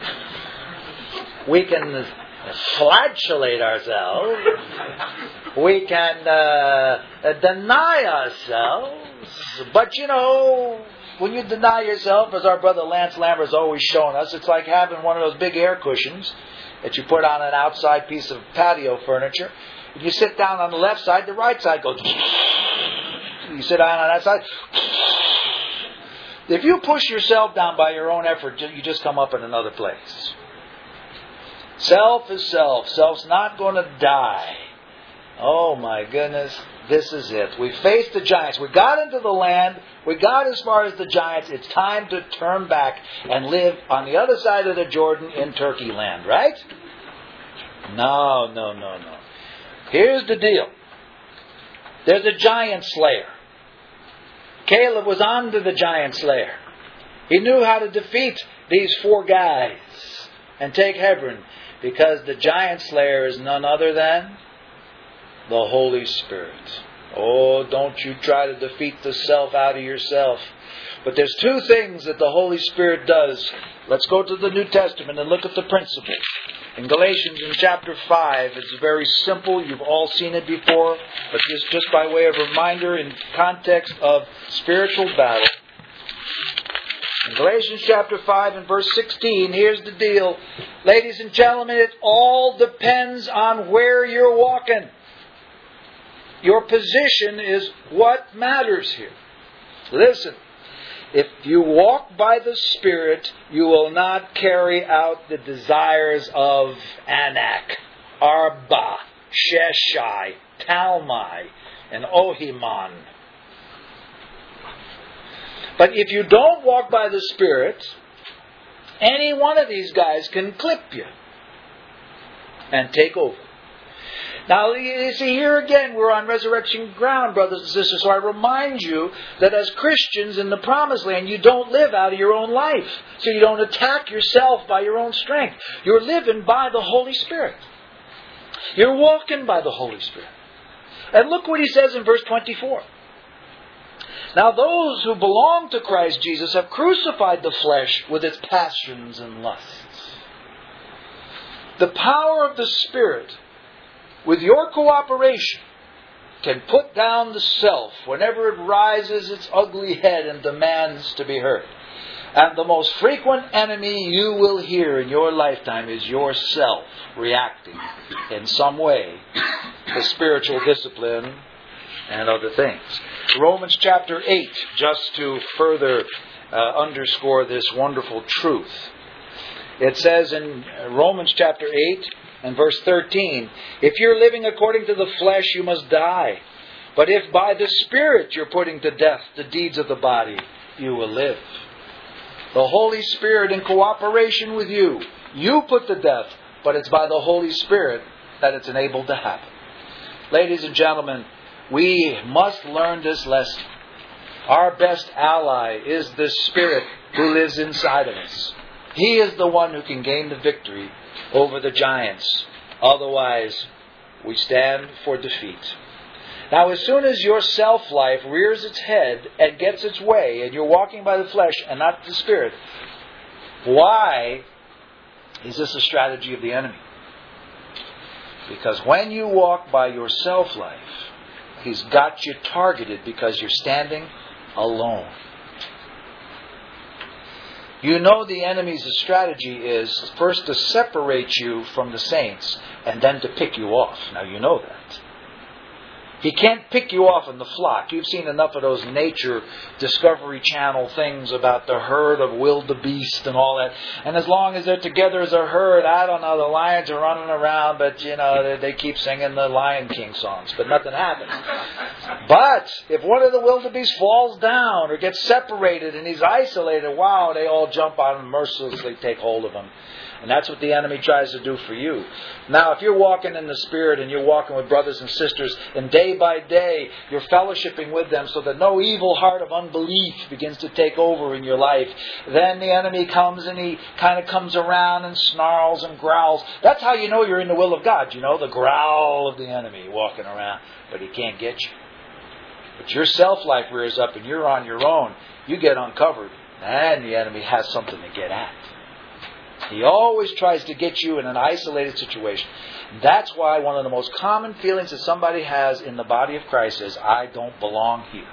We can flagellate ourselves. We can deny ourselves. But you know, when you deny yourself, as our brother Lance Lambert has always shown us, it's like having one of those big air cushions that you put on an outside piece of patio furniture. If you sit down on the left side, the right side goes. You sit down on that side. If you push yourself down by your own effort, you just come up in another place. Self is self. Self's not going to die. Oh my goodness, this is it. We faced the giants. We got into the land. We got as far as the giants. It's time to turn back and live on the other side of the Jordan in Turkey land, right? No. Here's the deal. There's a giant slayer. Caleb was on to the giant slayer. He knew how to defeat these 4 guys and take Hebron, because the giant slayer is none other than the Holy Spirit. Oh, don't you try to defeat the self out of yourself. But there's 2 things that the Holy Spirit does. Let's go to the New Testament and look at the principle. In Galatians in chapter 5, it's very simple. You've all seen it before. But just by way of reminder in context of spiritual battle. In Galatians chapter 5 and verse 16, here's the deal. Ladies and gentlemen, it all depends on where you're walking. Your position is what matters here. Listen. If you walk by the Spirit, you will not carry out the desires of Anak, Arba, Sheshai, Talmai, and Ohiman. But if you don't walk by the Spirit, any one of these guys can clip you and take over. Now, you see, here again, we're on resurrection ground, brothers and sisters. So I remind you that as Christians in the Promised Land, you don't live out of your own life. So you don't attack yourself by your own strength. You're living by the Holy Spirit. You're walking by the Holy Spirit. And look what he says in verse 24. Now those who belong to Christ Jesus have crucified the flesh with its passions and lusts. The power of the Spirit, with your cooperation, can put down the self whenever it rises its ugly head and demands to be heard. And the most frequent enemy you will hear in your lifetime is yourself reacting in some way to spiritual discipline and other things. Romans chapter 8, just to further underscore this wonderful truth. It says in Romans chapter 8, and verse 13, if you're living according to the flesh, you must die. But if by the Spirit you're putting to death the deeds of the body, you will live. The Holy Spirit in cooperation with you, you put to death, but it's by the Holy Spirit that it's enabled to happen. Ladies and gentlemen, we must learn this lesson. Our best ally is the Spirit who lives inside of us. He is the one who can gain the victory over the giants. Otherwise, we stand for defeat. Now, as soon as your self-life rears its head and gets its way, and you're walking by the flesh and not the Spirit, why is this a strategy of the enemy? Because when you walk by your self-life, he's got you targeted because you're standing alone. You know the enemy's strategy is first to separate you from the saints and then to pick you off. Now you know that. He can't pick you off in the flock. You've seen enough of those nature Discovery Channel things about the herd of wildebeest and all that. And as long as they're together as a herd, I don't know, the lions are running around, but they keep singing the Lion King songs, but nothing happens. But if one of the wildebeest falls down or gets separated and he's isolated, wow, they all jump on him and mercilessly take hold of him. And that's what the enemy tries to do for you. Now, if you're walking in the Spirit and you're walking with brothers and sisters, and day by day you're fellowshipping with them so that no evil heart of unbelief begins to take over in your life, then the enemy comes and he kind of comes around and snarls and growls. That's how you know you're in the will of God. You know, the growl of the enemy walking around. But he can't get you. But your self-life rears up and you're on your own. You get uncovered. And the enemy has something to get at. He always tries to get you in an isolated situation. That's why one of the most common feelings that somebody has in the body of Christ is, I don't belong here.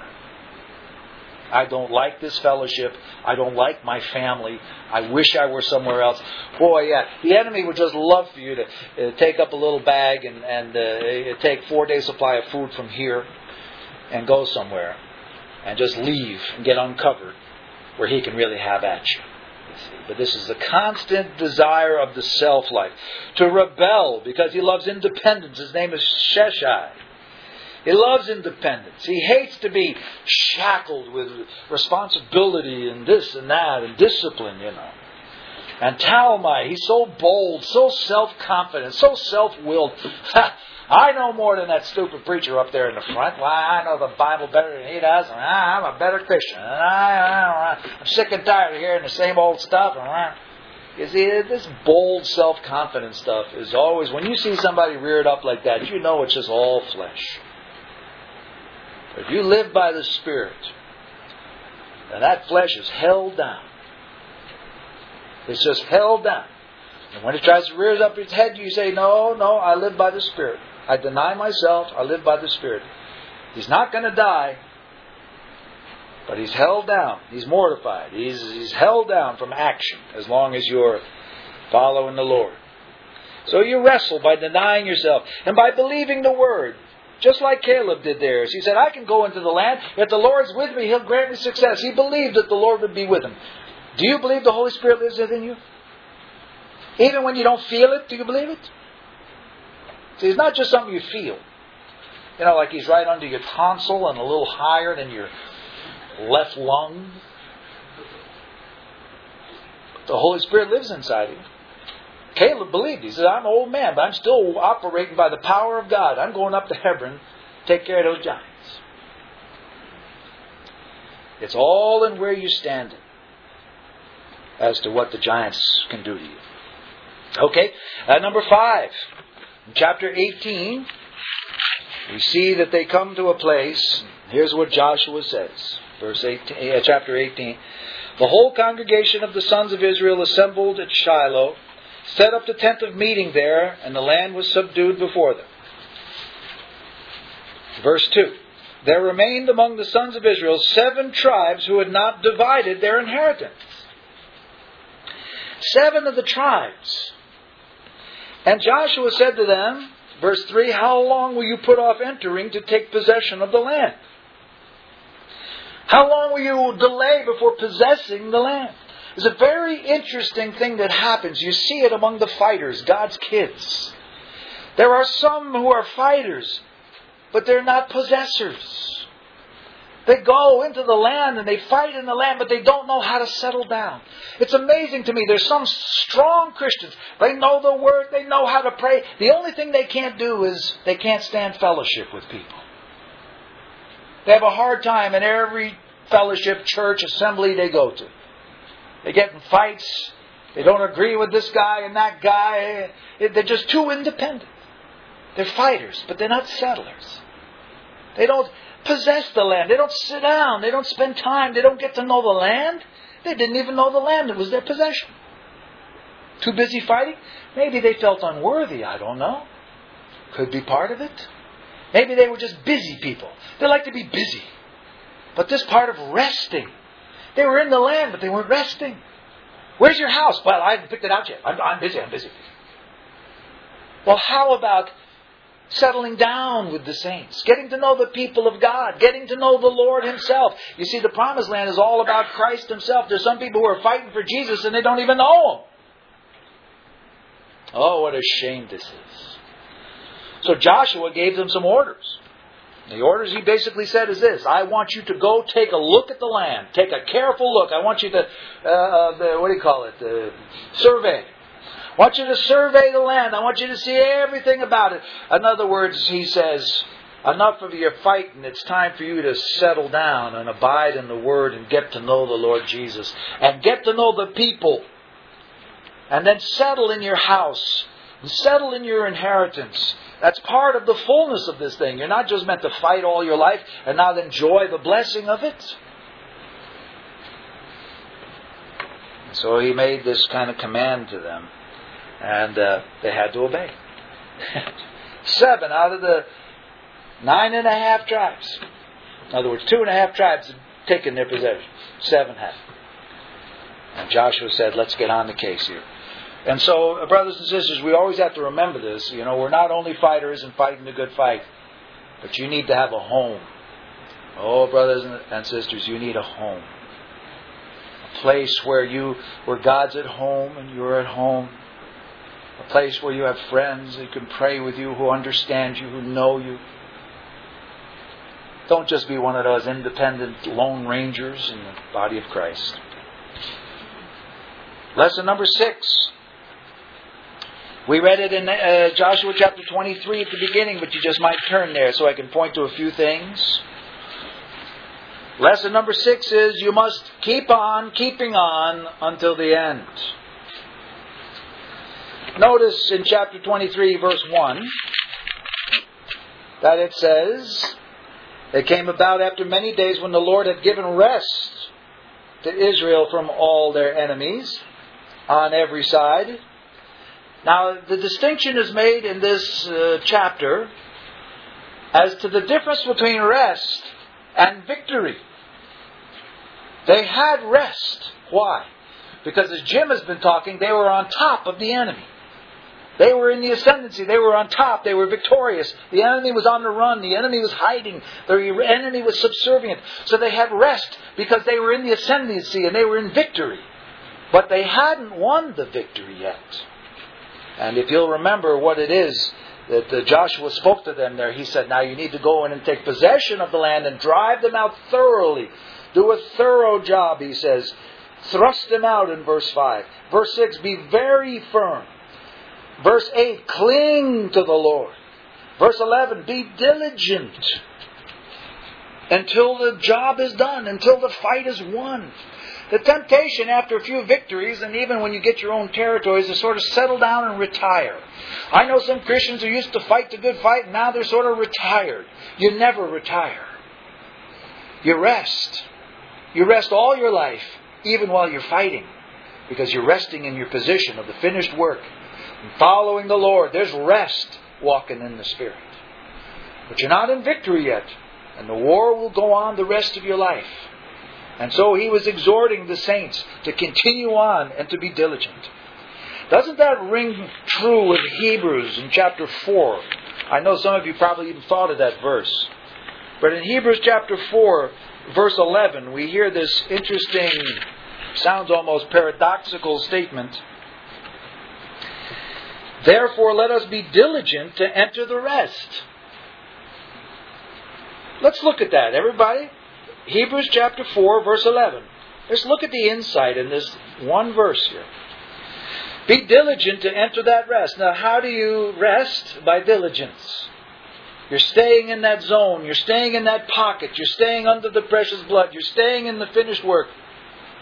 I don't like this fellowship. I don't like my family. I wish I were somewhere else. Boy, yeah, the enemy would just love for you to take up a little bag and take 4 days' supply of food from here and go somewhere and just leave and get uncovered where he can really have at you. But this is the constant desire of the self-life. To rebel because he loves independence. His name is Sheshai. He loves independence. He hates to be shackled with responsibility and this and that and discipline, And Talmai, he's so bold, so self-confident, so self-willed. I know more than that stupid preacher up there in the front. Why, I know the Bible better than he does. And I'm a better Christian. And I'm sick and tired of hearing the same old stuff. You see, this bold self-confident stuff is always, when you see somebody reared up like that, you know it's just all flesh. But if you live by the Spirit, then that flesh is held down. It's just held down. And when it tries to rear up its head, you say, no, I live by the Spirit. I deny myself. I live by the Spirit. He's not going to die, but he's held down. He's mortified. He's held down from action as long as you're following the Lord. So you wrestle by denying yourself and by believing the Word. Just like Caleb did there. He said, I can go into the land. If the Lord's with me, He'll grant me success. He believed that the Lord would be with him. Do you believe the Holy Spirit lives within you? Even when you don't feel it, do you believe it? See, it's not just something you feel. Like He's right under your tonsil and a little higher than your left lung. But the Holy Spirit lives inside you. Caleb believed. He said, I'm an old man, but I'm still operating by the power of God. I'm going up to Hebron to take care of those giants. It's all in where you stand as to what the giants can do to you. Okay, number 5. In chapter 18, we see that they come to a place. Here's what Joshua says. Chapter 18. The whole congregation of the sons of Israel assembled at Shiloh, set up the tent of meeting there, and the land was subdued before them. Verse 2. There remained among the sons of Israel 7 tribes who had not divided their inheritance. 7 of the tribes. And Joshua said to them, verse 3, how long will you put off entering to take possession of the land? How long will you delay before possessing the land? It's a very interesting thing that happens. You see it among the fighters, God's kids. There are some who are fighters, but they're not possessors. They go into the land and they fight in the land, but they don't know how to settle down. It's amazing to me. There's some strong Christians. They know the Word. They know how to pray. The only thing they can't do is they can't stand fellowship with people. They have a hard time in every fellowship, church, assembly they go to. They get in fights. They don't agree with this guy and that guy. They're just too independent. They're fighters, but they're not settlers. They don't possess the land. They don't sit down. They don't spend time. They don't get to know the land. They didn't even know the land. It was their possession. Too busy fighting? Maybe they felt unworthy. I don't know. Could be part of it. Maybe they were just busy people. They like to be busy. But this part of resting. They were in the land, but they weren't resting. Where's your house? Well, I haven't picked it out yet. I'm busy. Well, how about settling down with the saints? Getting to know the people of God. Getting to know the Lord Himself. You see, the Promised Land is all about Christ Himself. There's some people who are fighting for Jesus and they don't even know Him. Oh, what a shame this is. So Joshua gave them some orders. The orders he basically said is this: I want you to go take a look at the land. Take a careful look. I want you to, survey. I want you to survey the land. I want you to see everything about it. In other words, he says, enough of your fighting. It's time for you to settle down and abide in the Word and get to know the Lord Jesus. And get to know the people. And then settle in your house. And settle in your inheritance. That's part of the fullness of this thing. You're not just meant to fight all your life and not enjoy the blessing of it. So he made this kind of command to them. And they had to obey. 7 out of the 9.5 tribes. In other words, 2.5 tribes had taken their possession. 7 had. And Joshua said, let's get on the case here. And so, brothers and sisters, we always have to remember this. You know, we're not only fighters and fighting the good fight, but you need to have a home. Oh, brothers and sisters, you need a home. A place where God's at home and you're at home. A place where you have friends who can pray with you, who understand you, who know you. Don't just be one of those independent lone rangers in the body of Christ. Lesson number 6. We read it in Joshua chapter 23 at the beginning, but you just might turn there so I can point to a few things. Lesson number 6 is you must keep on keeping on until the end. Notice in chapter 23 verse 1 that it says, it came about after many days when the Lord had given rest to Israel from all their enemies on every side. Now, the distinction is made in this chapter as to the difference between rest and victory. They had rest. Why? Because as Jim has been talking, they were on top of the enemy. They were in the ascendancy. They were on top. They were victorious. The enemy was on the run. The enemy was hiding. The enemy was subservient. So they had rest because they were in the ascendancy and they were in victory. But they hadn't won the victory yet. And if you'll remember what it is that Joshua spoke to them there, he said, now you need to go in and take possession of the land and drive them out thoroughly. Do a thorough job, he says. Thrust them out in verse 5. Verse 6, be very firm. Verse 8, cling to the Lord. Verse 11, be diligent until the job is done, until the fight is won. The temptation after a few victories, and even when you get your own territories, is sort of settle down and retire. I know some Christians who used to fight the good fight, and now they're sort of retired. You never retire. You rest. You rest all your life, even while you're fighting, because you're resting in your position of the finished work. And following the Lord, there's rest walking in the Spirit. But you're not in victory yet, and the war will go on the rest of your life. And so he was exhorting the saints to continue on and to be diligent. Doesn't that ring true with Hebrews in chapter 4? I know some of you probably even thought of that verse. But in Hebrews chapter 4, verse 11, we hear this interesting, sounds almost paradoxical statement. Therefore, let us be diligent to enter the rest. Let's look at that, everybody. Hebrews chapter 4, verse 11. Let's look at the insight in this one verse here. Be diligent to enter that rest. Now, how do you rest? By diligence. You're staying in that zone. You're staying in that pocket. You're staying under the precious blood. You're staying in the finished work.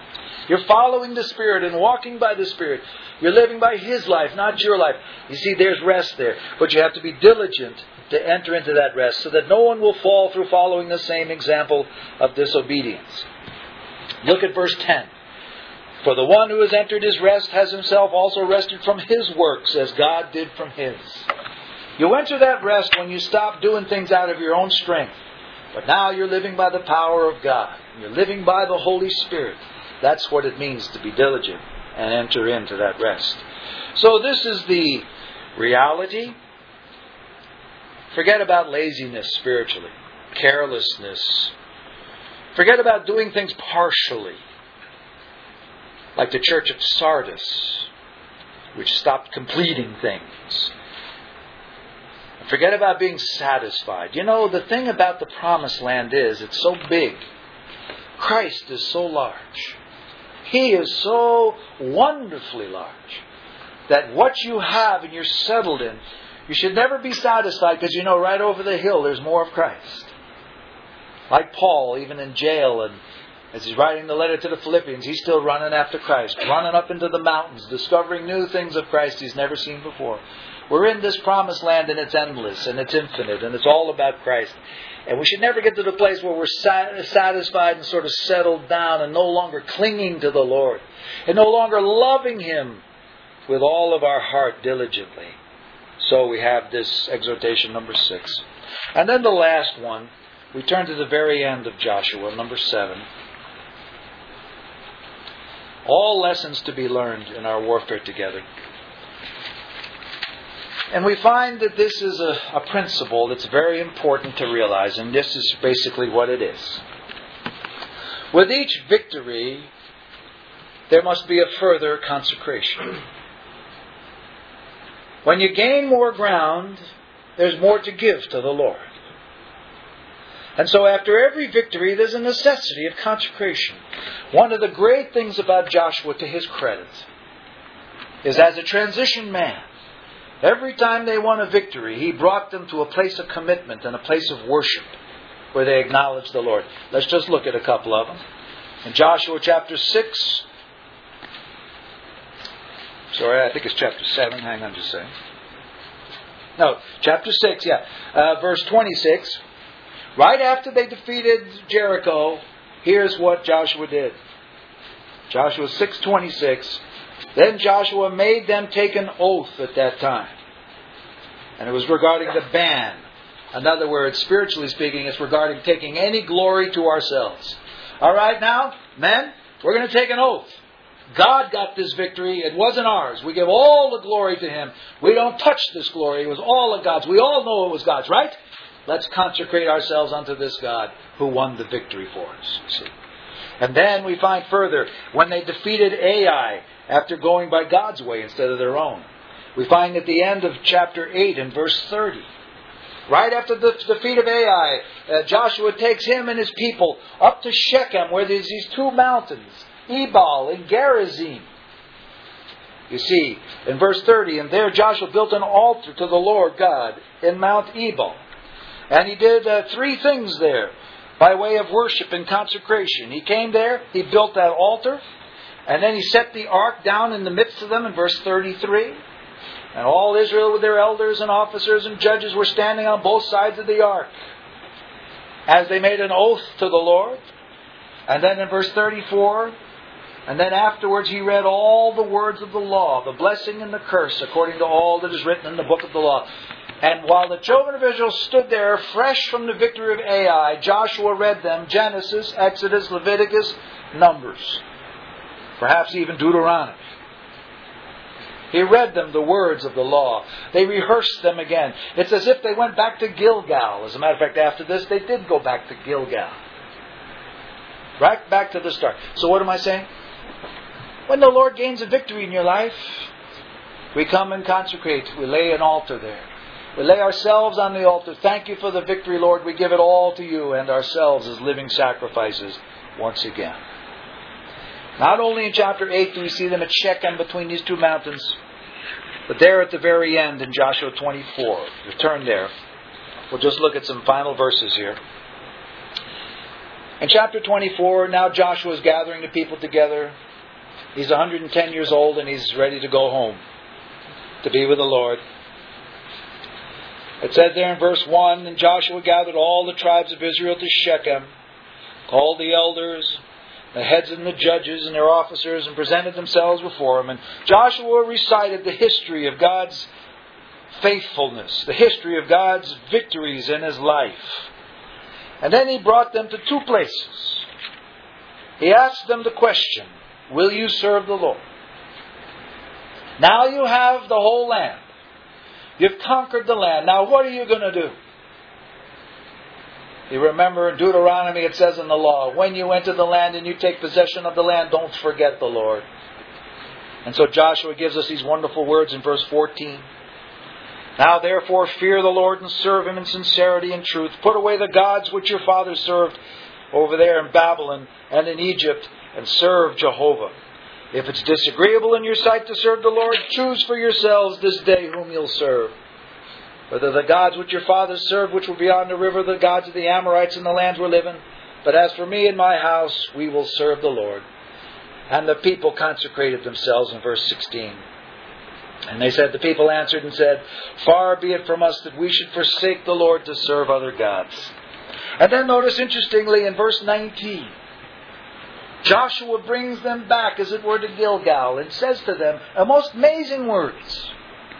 You're following the Spirit and walking by the Spirit. You're living by His life, not your life. You see, there's rest there. But you have to be diligent to enter into that rest so that no one will fall through following the same example of disobedience. Look at verse 10. For the one who has entered his rest has himself also rested from his works as God did from His. You enter that rest when you stop doing things out of your own strength. But now you're living by the power of God. You're living by the Holy Spirit. That's what it means to be diligent and enter into that rest. So this is the reality. Forget about laziness spiritually, carelessness. Forget about doing things partially, like the church at Sardis, which stopped completing things. Forget about being satisfied. You know, the thing about the promised land is it's so big. Christ is so large. He is so wonderfully large that what you have and you're settled in, you should never be satisfied because you know right over the hill there's more of Christ. Like Paul, even in jail, and as he's writing the letter to the Philippians, he's still running after Christ, running up into the mountains, discovering new things of Christ he's never seen before. We're in this promised land and it's endless and it's infinite and it's all about Christ. And we should never get to the place where we're satisfied and sort of settled down and no longer clinging to the Lord and no longer loving Him with all of our heart diligently. So we have this exhortation number 6. And then the last one, we turn to the very end of Joshua, number 7. All lessons to be learned in our warfare together. And we find that this is a principle that's very important to realize, and this is basically what it is. With each victory, there must be a further consecration. When you gain more ground, there's more to give to the Lord. And so after every victory, there's a necessity of consecration. One of the great things about Joshua, to his credit, is as a transition man, every time they won a victory, he brought them to a place of commitment and a place of worship where they acknowledged the Lord. Let's just look at a couple of them. In Joshua chapter 6, I think it's chapter 7. Hang on just a second. No, chapter 6, verse 26. Right after they defeated Jericho, here's what Joshua did. Joshua 6:26. Then Joshua made them take an oath at that time. And it was regarding the ban. In other words, spiritually speaking, it's regarding taking any glory to ourselves. All right, now, men, we're going to take an oath. God got this victory. It wasn't ours. We give all the glory to Him. We don't touch this glory. It was all of God's. We all know it was God's, right? Let's consecrate ourselves unto this God who won the victory for us. See? And then we find further, when they defeated Ai, after going by God's way instead of their own, we find at the end of chapter 8 and verse 30, right after the defeat of Ai, Joshua takes him and his people up to Shechem, where there's these two mountains, Ebal and Gerizim. You see, in verse 30, and there Joshua built an altar to the Lord God in Mount Ebal. And he did 3 things there by way of worship and consecration. He came there, he built that altar, and then he set the ark down in the midst of them in verse 33. And all Israel with their elders and officers and judges were standing on both sides of the ark as they made an oath to the Lord. And then in verse 34, and then afterwards he read all the words of the law, the blessing and the curse, according to all that is written in the book of the law. And while the children of Israel stood there, fresh from the victory of Ai, Joshua read them Genesis, Exodus, Leviticus, Numbers, perhaps even Deuteronomy. He read them the words of the law. They rehearsed them again. It's as if they went back to Gilgal. As a matter of fact, after this, they did go back to Gilgal. Right back to the start. So what am I saying? When the Lord gains a victory in your life, we come and consecrate. We lay an altar there. We lay ourselves on the altar. Thank you for the victory, Lord. We give it all to you and ourselves as living sacrifices once again. Not only in chapter 8 do we see them at Shechem between these two mountains, but there at the very end in Joshua 24. Return there. We'll just look at some final verses here. In chapter 24, now Joshua is gathering the people together. He's 110 years old and he's ready to go home to be with the Lord. It says there in verse 1, and Joshua gathered all the tribes of Israel to Shechem, called the elders, the heads and the judges and their officers, and presented themselves before him. And Joshua recited the history of God's faithfulness, the history of God's victories in his life. And then he brought them to two places. He asked them the question, will you serve the Lord? Now you have the whole land. You've conquered the land. Now what are you going to do? You remember in Deuteronomy it says in the law, when you enter the land and you take possession of the land, don't forget the Lord. And so Joshua gives us these wonderful words in verse 14. Now therefore fear the Lord and serve Him in sincerity and truth. Put away the gods which your fathers served over there in Babylon and in Egypt, and serve Jehovah. If it's disagreeable in your sight to serve the Lord, choose for yourselves this day whom you'll serve. Whether the gods which your fathers served, which were beyond the river, the gods of the Amorites in the lands we're living. But as for me and my house, we will serve the Lord. And the people consecrated themselves in verse 16. And they said, the people answered and said, far be it from us that we should forsake the Lord to serve other gods. And then notice interestingly in verse 19, Joshua brings them back, as it were, to Gilgal and says to them a most amazing words.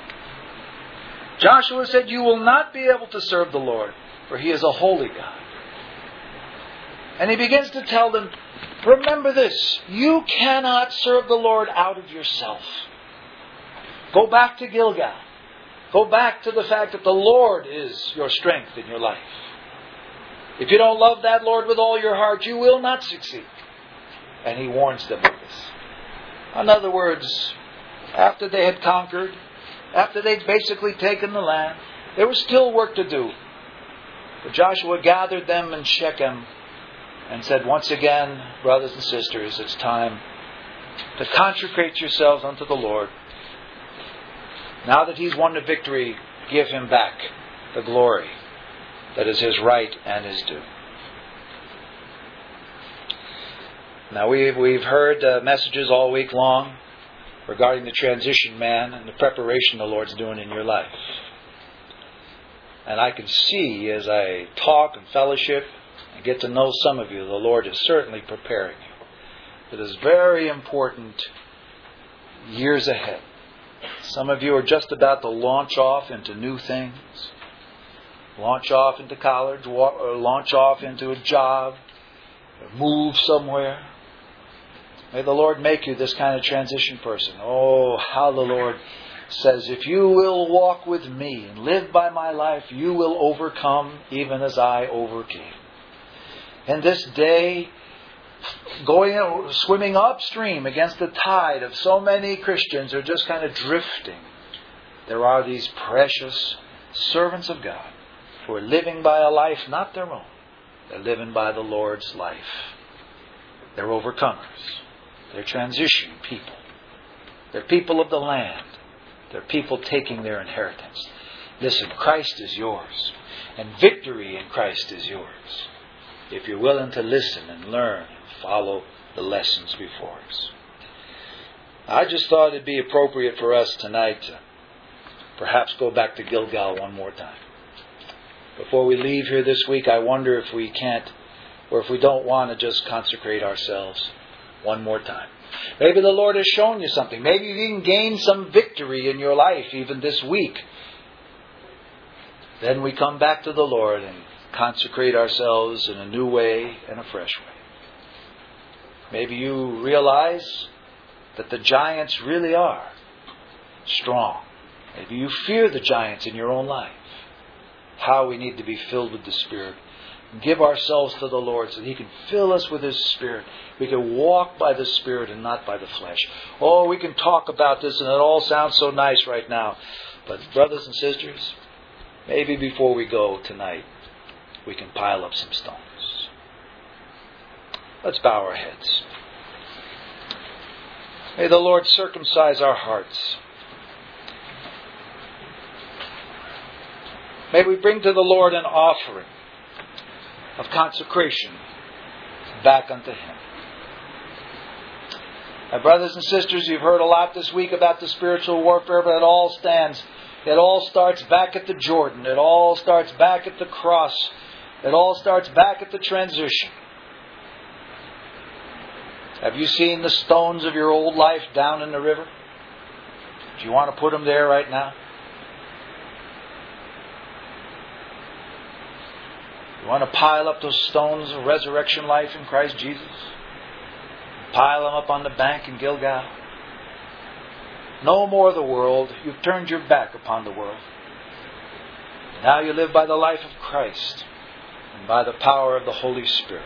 Joshua said, you will not be able to serve the Lord, for He is a holy God. And he begins to tell them, remember this, you cannot serve the Lord out of yourself. Go back to Gilgal. Go back to the fact that the Lord is your strength in your life. If you don't love that Lord with all your heart, you will not succeed. And he warns them of this. In other words, after they had conquered, after they'd basically taken the land, there was still work to do. But Joshua gathered them in Shechem and said, once again, brothers and sisters, it's time to consecrate yourselves unto the Lord. Now that He's won the victory, give Him back the glory that is His right and His due. Now we've heard messages all week long regarding the transition man and the preparation the Lord's doing in your life. And I can see as I talk and fellowship and get to know some of you, the Lord is certainly preparing you. It is very important years ahead. Some of you are just about to launch off into new things. Launch off into college, or launch off into a job, or move somewhere. May the Lord make you this kind of transition person. Oh, how the Lord says, if you will walk with me and live by my life, you will overcome even as I overcame. And this day, swimming upstream against the tide of so many Christians who are just kind of drifting, there are these precious servants of God who are living by a life not their own. They're living by the Lord's life. They're overcomers. They're transition people. They're people of the land. They're people taking their inheritance. Listen, Christ is yours. And victory in Christ is yours. If you're willing to listen and learn and follow the lessons before us. I just thought it'd be appropriate for us tonight to perhaps go back to Gilgal one more time. Before we leave here this week, I wonder if we can't, or if we don't want to just consecrate ourselves one more time. Maybe the Lord has shown you something. Maybe you even gained some victory in your life even this week. Then we come back to the Lord and consecrate ourselves in a new way and a fresh way. Maybe you realize that the giants really are strong. Maybe you fear the giants in your own life. How we need to be filled with the Spirit. And give ourselves to the Lord so that He can fill us with His Spirit. We can walk by the Spirit and not by the flesh. Oh, we can talk about this and it all sounds so nice right now. But brothers and sisters, maybe before we go tonight, we can pile up some stones. Let's bow our heads. May the Lord circumcise our hearts. May we bring to the Lord an offering of consecration back unto Him. My brothers and sisters, you've heard a lot this week about the spiritual warfare, but it all starts back at the Jordan. It all starts back at the cross. It all starts back at the transition. Have you seen the stones of your old life down in the river? Do you want to put them there right now? You want to pile up those stones of resurrection life in Christ Jesus? Pile them up on the bank in Gilgal. No more the world. You've turned your back upon the world. Now you live by the life of Christ and by the power of the Holy Spirit.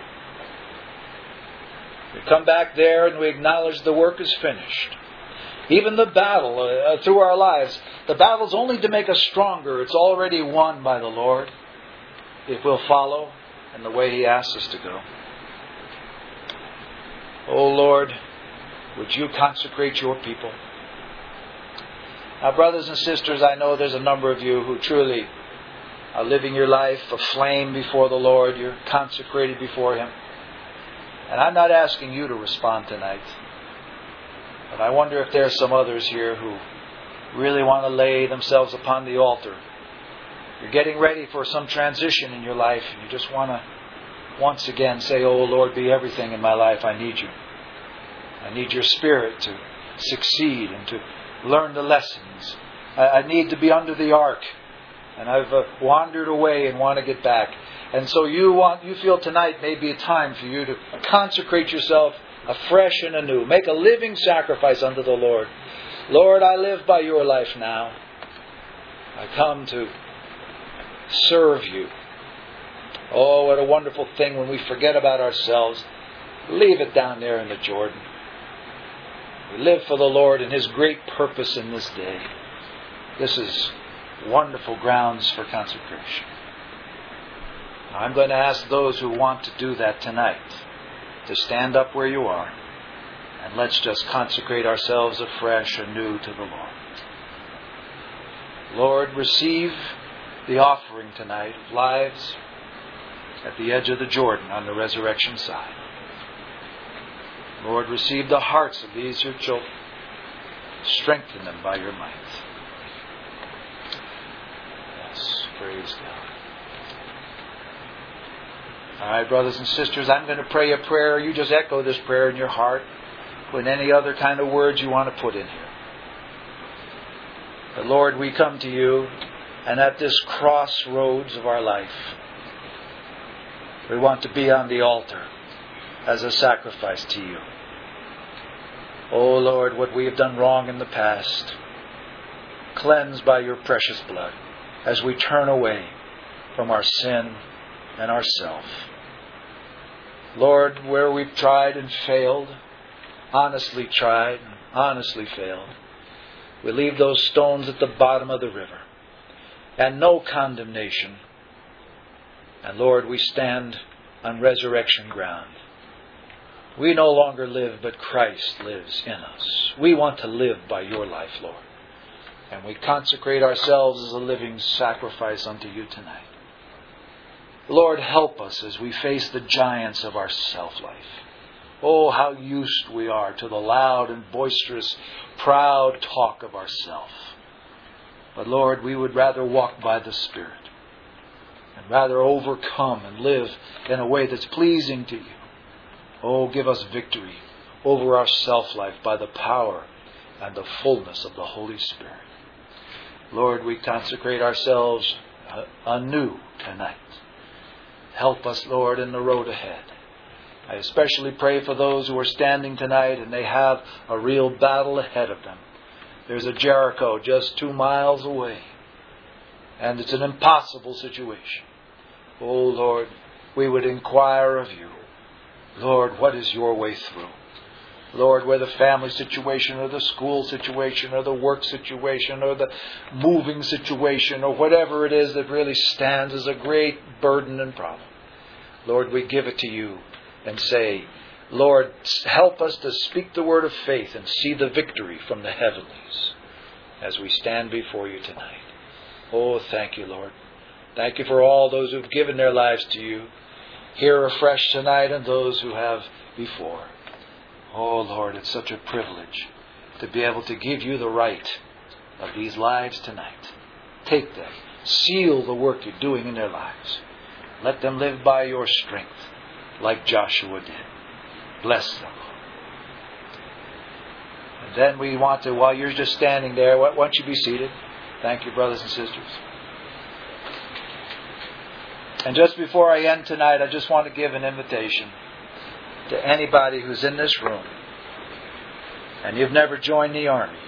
We come back there and we acknowledge the work is finished. Even the battle through our lives, the battle's only to make us stronger. It's already won by the Lord if we'll follow in the way He asks us to go. Oh Lord, would You consecrate Your people? Now, brothers and sisters, I know there's a number of you who truly are living your life aflame before the Lord. You're consecrated before Him. And I'm not asking you to respond tonight. But I wonder if there are some others here who really want to lay themselves upon the altar. You're getting ready for some transition in your life, and you just want to once again say, "Oh Lord, be everything in my life. I need You. I need Your Spirit to succeed and to learn the lessons. I need to be under the ark, and I've wandered away and want to get back." And so you feel tonight may be a time for you to consecrate yourself afresh and anew. Make a living sacrifice unto the Lord. Lord, I live by Your life now. I come to serve You. Oh, what a wonderful thing when we forget about ourselves. Leave it down there in the Jordan. We live for the Lord and His great purpose in this day. This is wonderful grounds for consecration. Now, I'm going to ask those who want to do that tonight to stand up where you are, and let's just consecrate ourselves afresh anew to the Lord. Lord, receive the offering tonight of lives at the edge of the Jordan on the resurrection side. Lord, receive the hearts of these Your children. Strengthen them by Your might. Yes, praise God. All right, brothers and sisters, I'm going to pray a prayer. You just echo this prayer in your heart with any other kind of words you want to put in here. But Lord, we come to You, and at this crossroads of our life, we want to be on the altar as a sacrifice to You. Oh Lord, what we have done wrong in the past, cleanse by Your precious blood as we turn away from our sin and ourself. Lord, where we've tried and failed, honestly tried and honestly failed, we leave those stones at the bottom of the river, and no condemnation. And Lord, we stand on resurrection ground. We no longer live, but Christ lives in us. We want to live by Your life, Lord. And we consecrate ourselves as a living sacrifice unto You tonight. Lord, help us as we face the giants of our self-life. Oh, how used we are to the loud and boisterous, proud talk of ourself. But Lord, we would rather walk by the Spirit and rather overcome and live in a way that's pleasing to You. Oh, give us victory over our self-life by the power and the fullness of the Holy Spirit. Lord, we consecrate ourselves anew tonight. Help us, Lord, in the road ahead. I especially pray for those who are standing tonight and they have a real battle ahead of them. There's a Jericho just 2 miles away, and it's an impossible situation. Oh, Lord, we would inquire of You. Lord, what is Your way through? Lord, where the family situation or the school situation or the work situation or the moving situation or whatever it is that really stands as a great burden and problem. Lord, we give it to You and say, Lord, help us to speak the word of faith and see the victory from the heavenlies as we stand before You tonight. Oh, thank You, Lord. Thank You for all those who've given their lives to You here afresh tonight and those who have before. Oh Lord, it's such a privilege to be able to give you the right of these lives tonight. Take them. Seal the work you're doing in their lives. Let them live by your strength like Joshua did. Bless them. And then we want to, while you're just standing there, why don't you be seated? Thank you, brothers and sisters. And just before I end tonight, I just want to give an invitation to anybody who's in this room and you've never joined the army.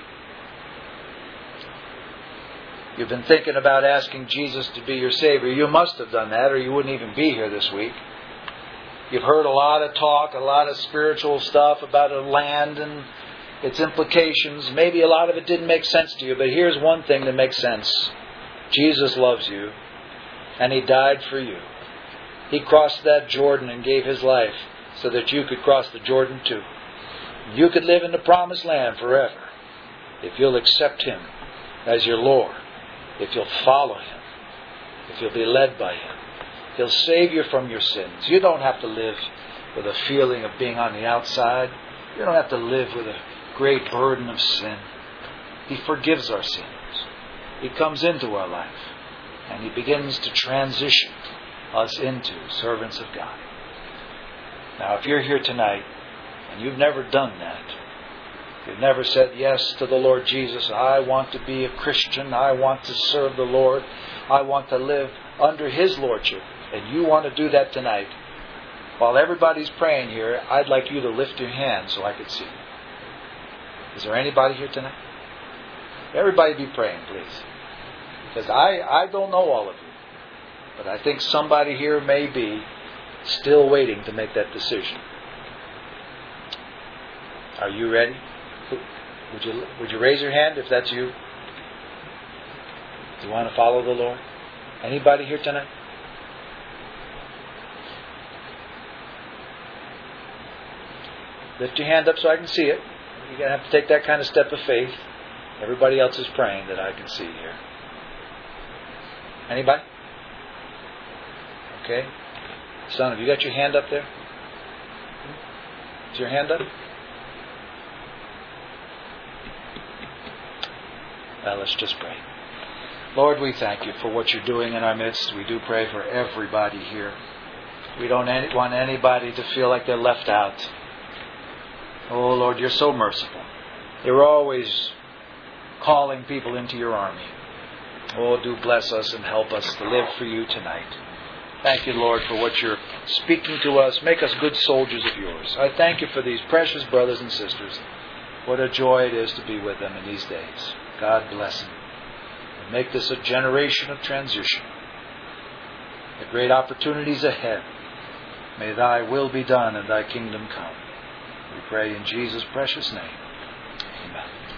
You've been thinking about asking Jesus to be your Savior. You must have done that or you wouldn't even be here this week. You've heard a lot of talk, a lot of spiritual stuff about a land and its implications. Maybe a lot of it didn't make sense to you, but here's one thing that makes sense. Jesus loves you, and He died for you. He crossed that Jordan and gave His life so that you could cross the Jordan too. You could live in the promised land forever if you'll accept Him as your Lord, if you'll follow Him, if you'll be led by Him. He'll save you from your sins. You don't have to live with a feeling of being on the outside. You don't have to live with a great burden of sin. He forgives our sins. He comes into our life and He begins to transition us into servants of God. Now, if you're here tonight and you've never done that, you've never said yes to the Lord Jesus, I want to be a Christian, I want to serve the Lord, I want to live under His Lordship, and you want to do that tonight, while everybody's praying here, I'd like you to lift your hand so I could see you. Is there anybody here tonight? Everybody be praying, please. Because I don't know all of you. But I think somebody here may be still waiting to make that decision. Are you ready? Would you raise your hand if that's you? Do you want to follow the Lord? Anybody here tonight? Lift your hand up so I can see it. You're going to have to take that kind of step of faith. Everybody else is praying that I can see here. Anybody? Okay. Son, have you got your hand up there? Is your hand up? Well, let's just pray. Lord, we thank you for what you're doing in our midst. We do pray for everybody here. We don't want anybody to feel like they're left out. Oh, Lord, you're so merciful. You're always calling people into your army. Oh, do bless us and help us to live for you tonight. Thank you, Lord, for what you're speaking to us. Make us good soldiers of yours. I thank you for these precious brothers and sisters. What a joy it is to be with them in these days. God bless them. And make this a generation of transition. The great opportunities ahead. May thy will be done and thy kingdom come. We pray in Jesus' precious name. Amen.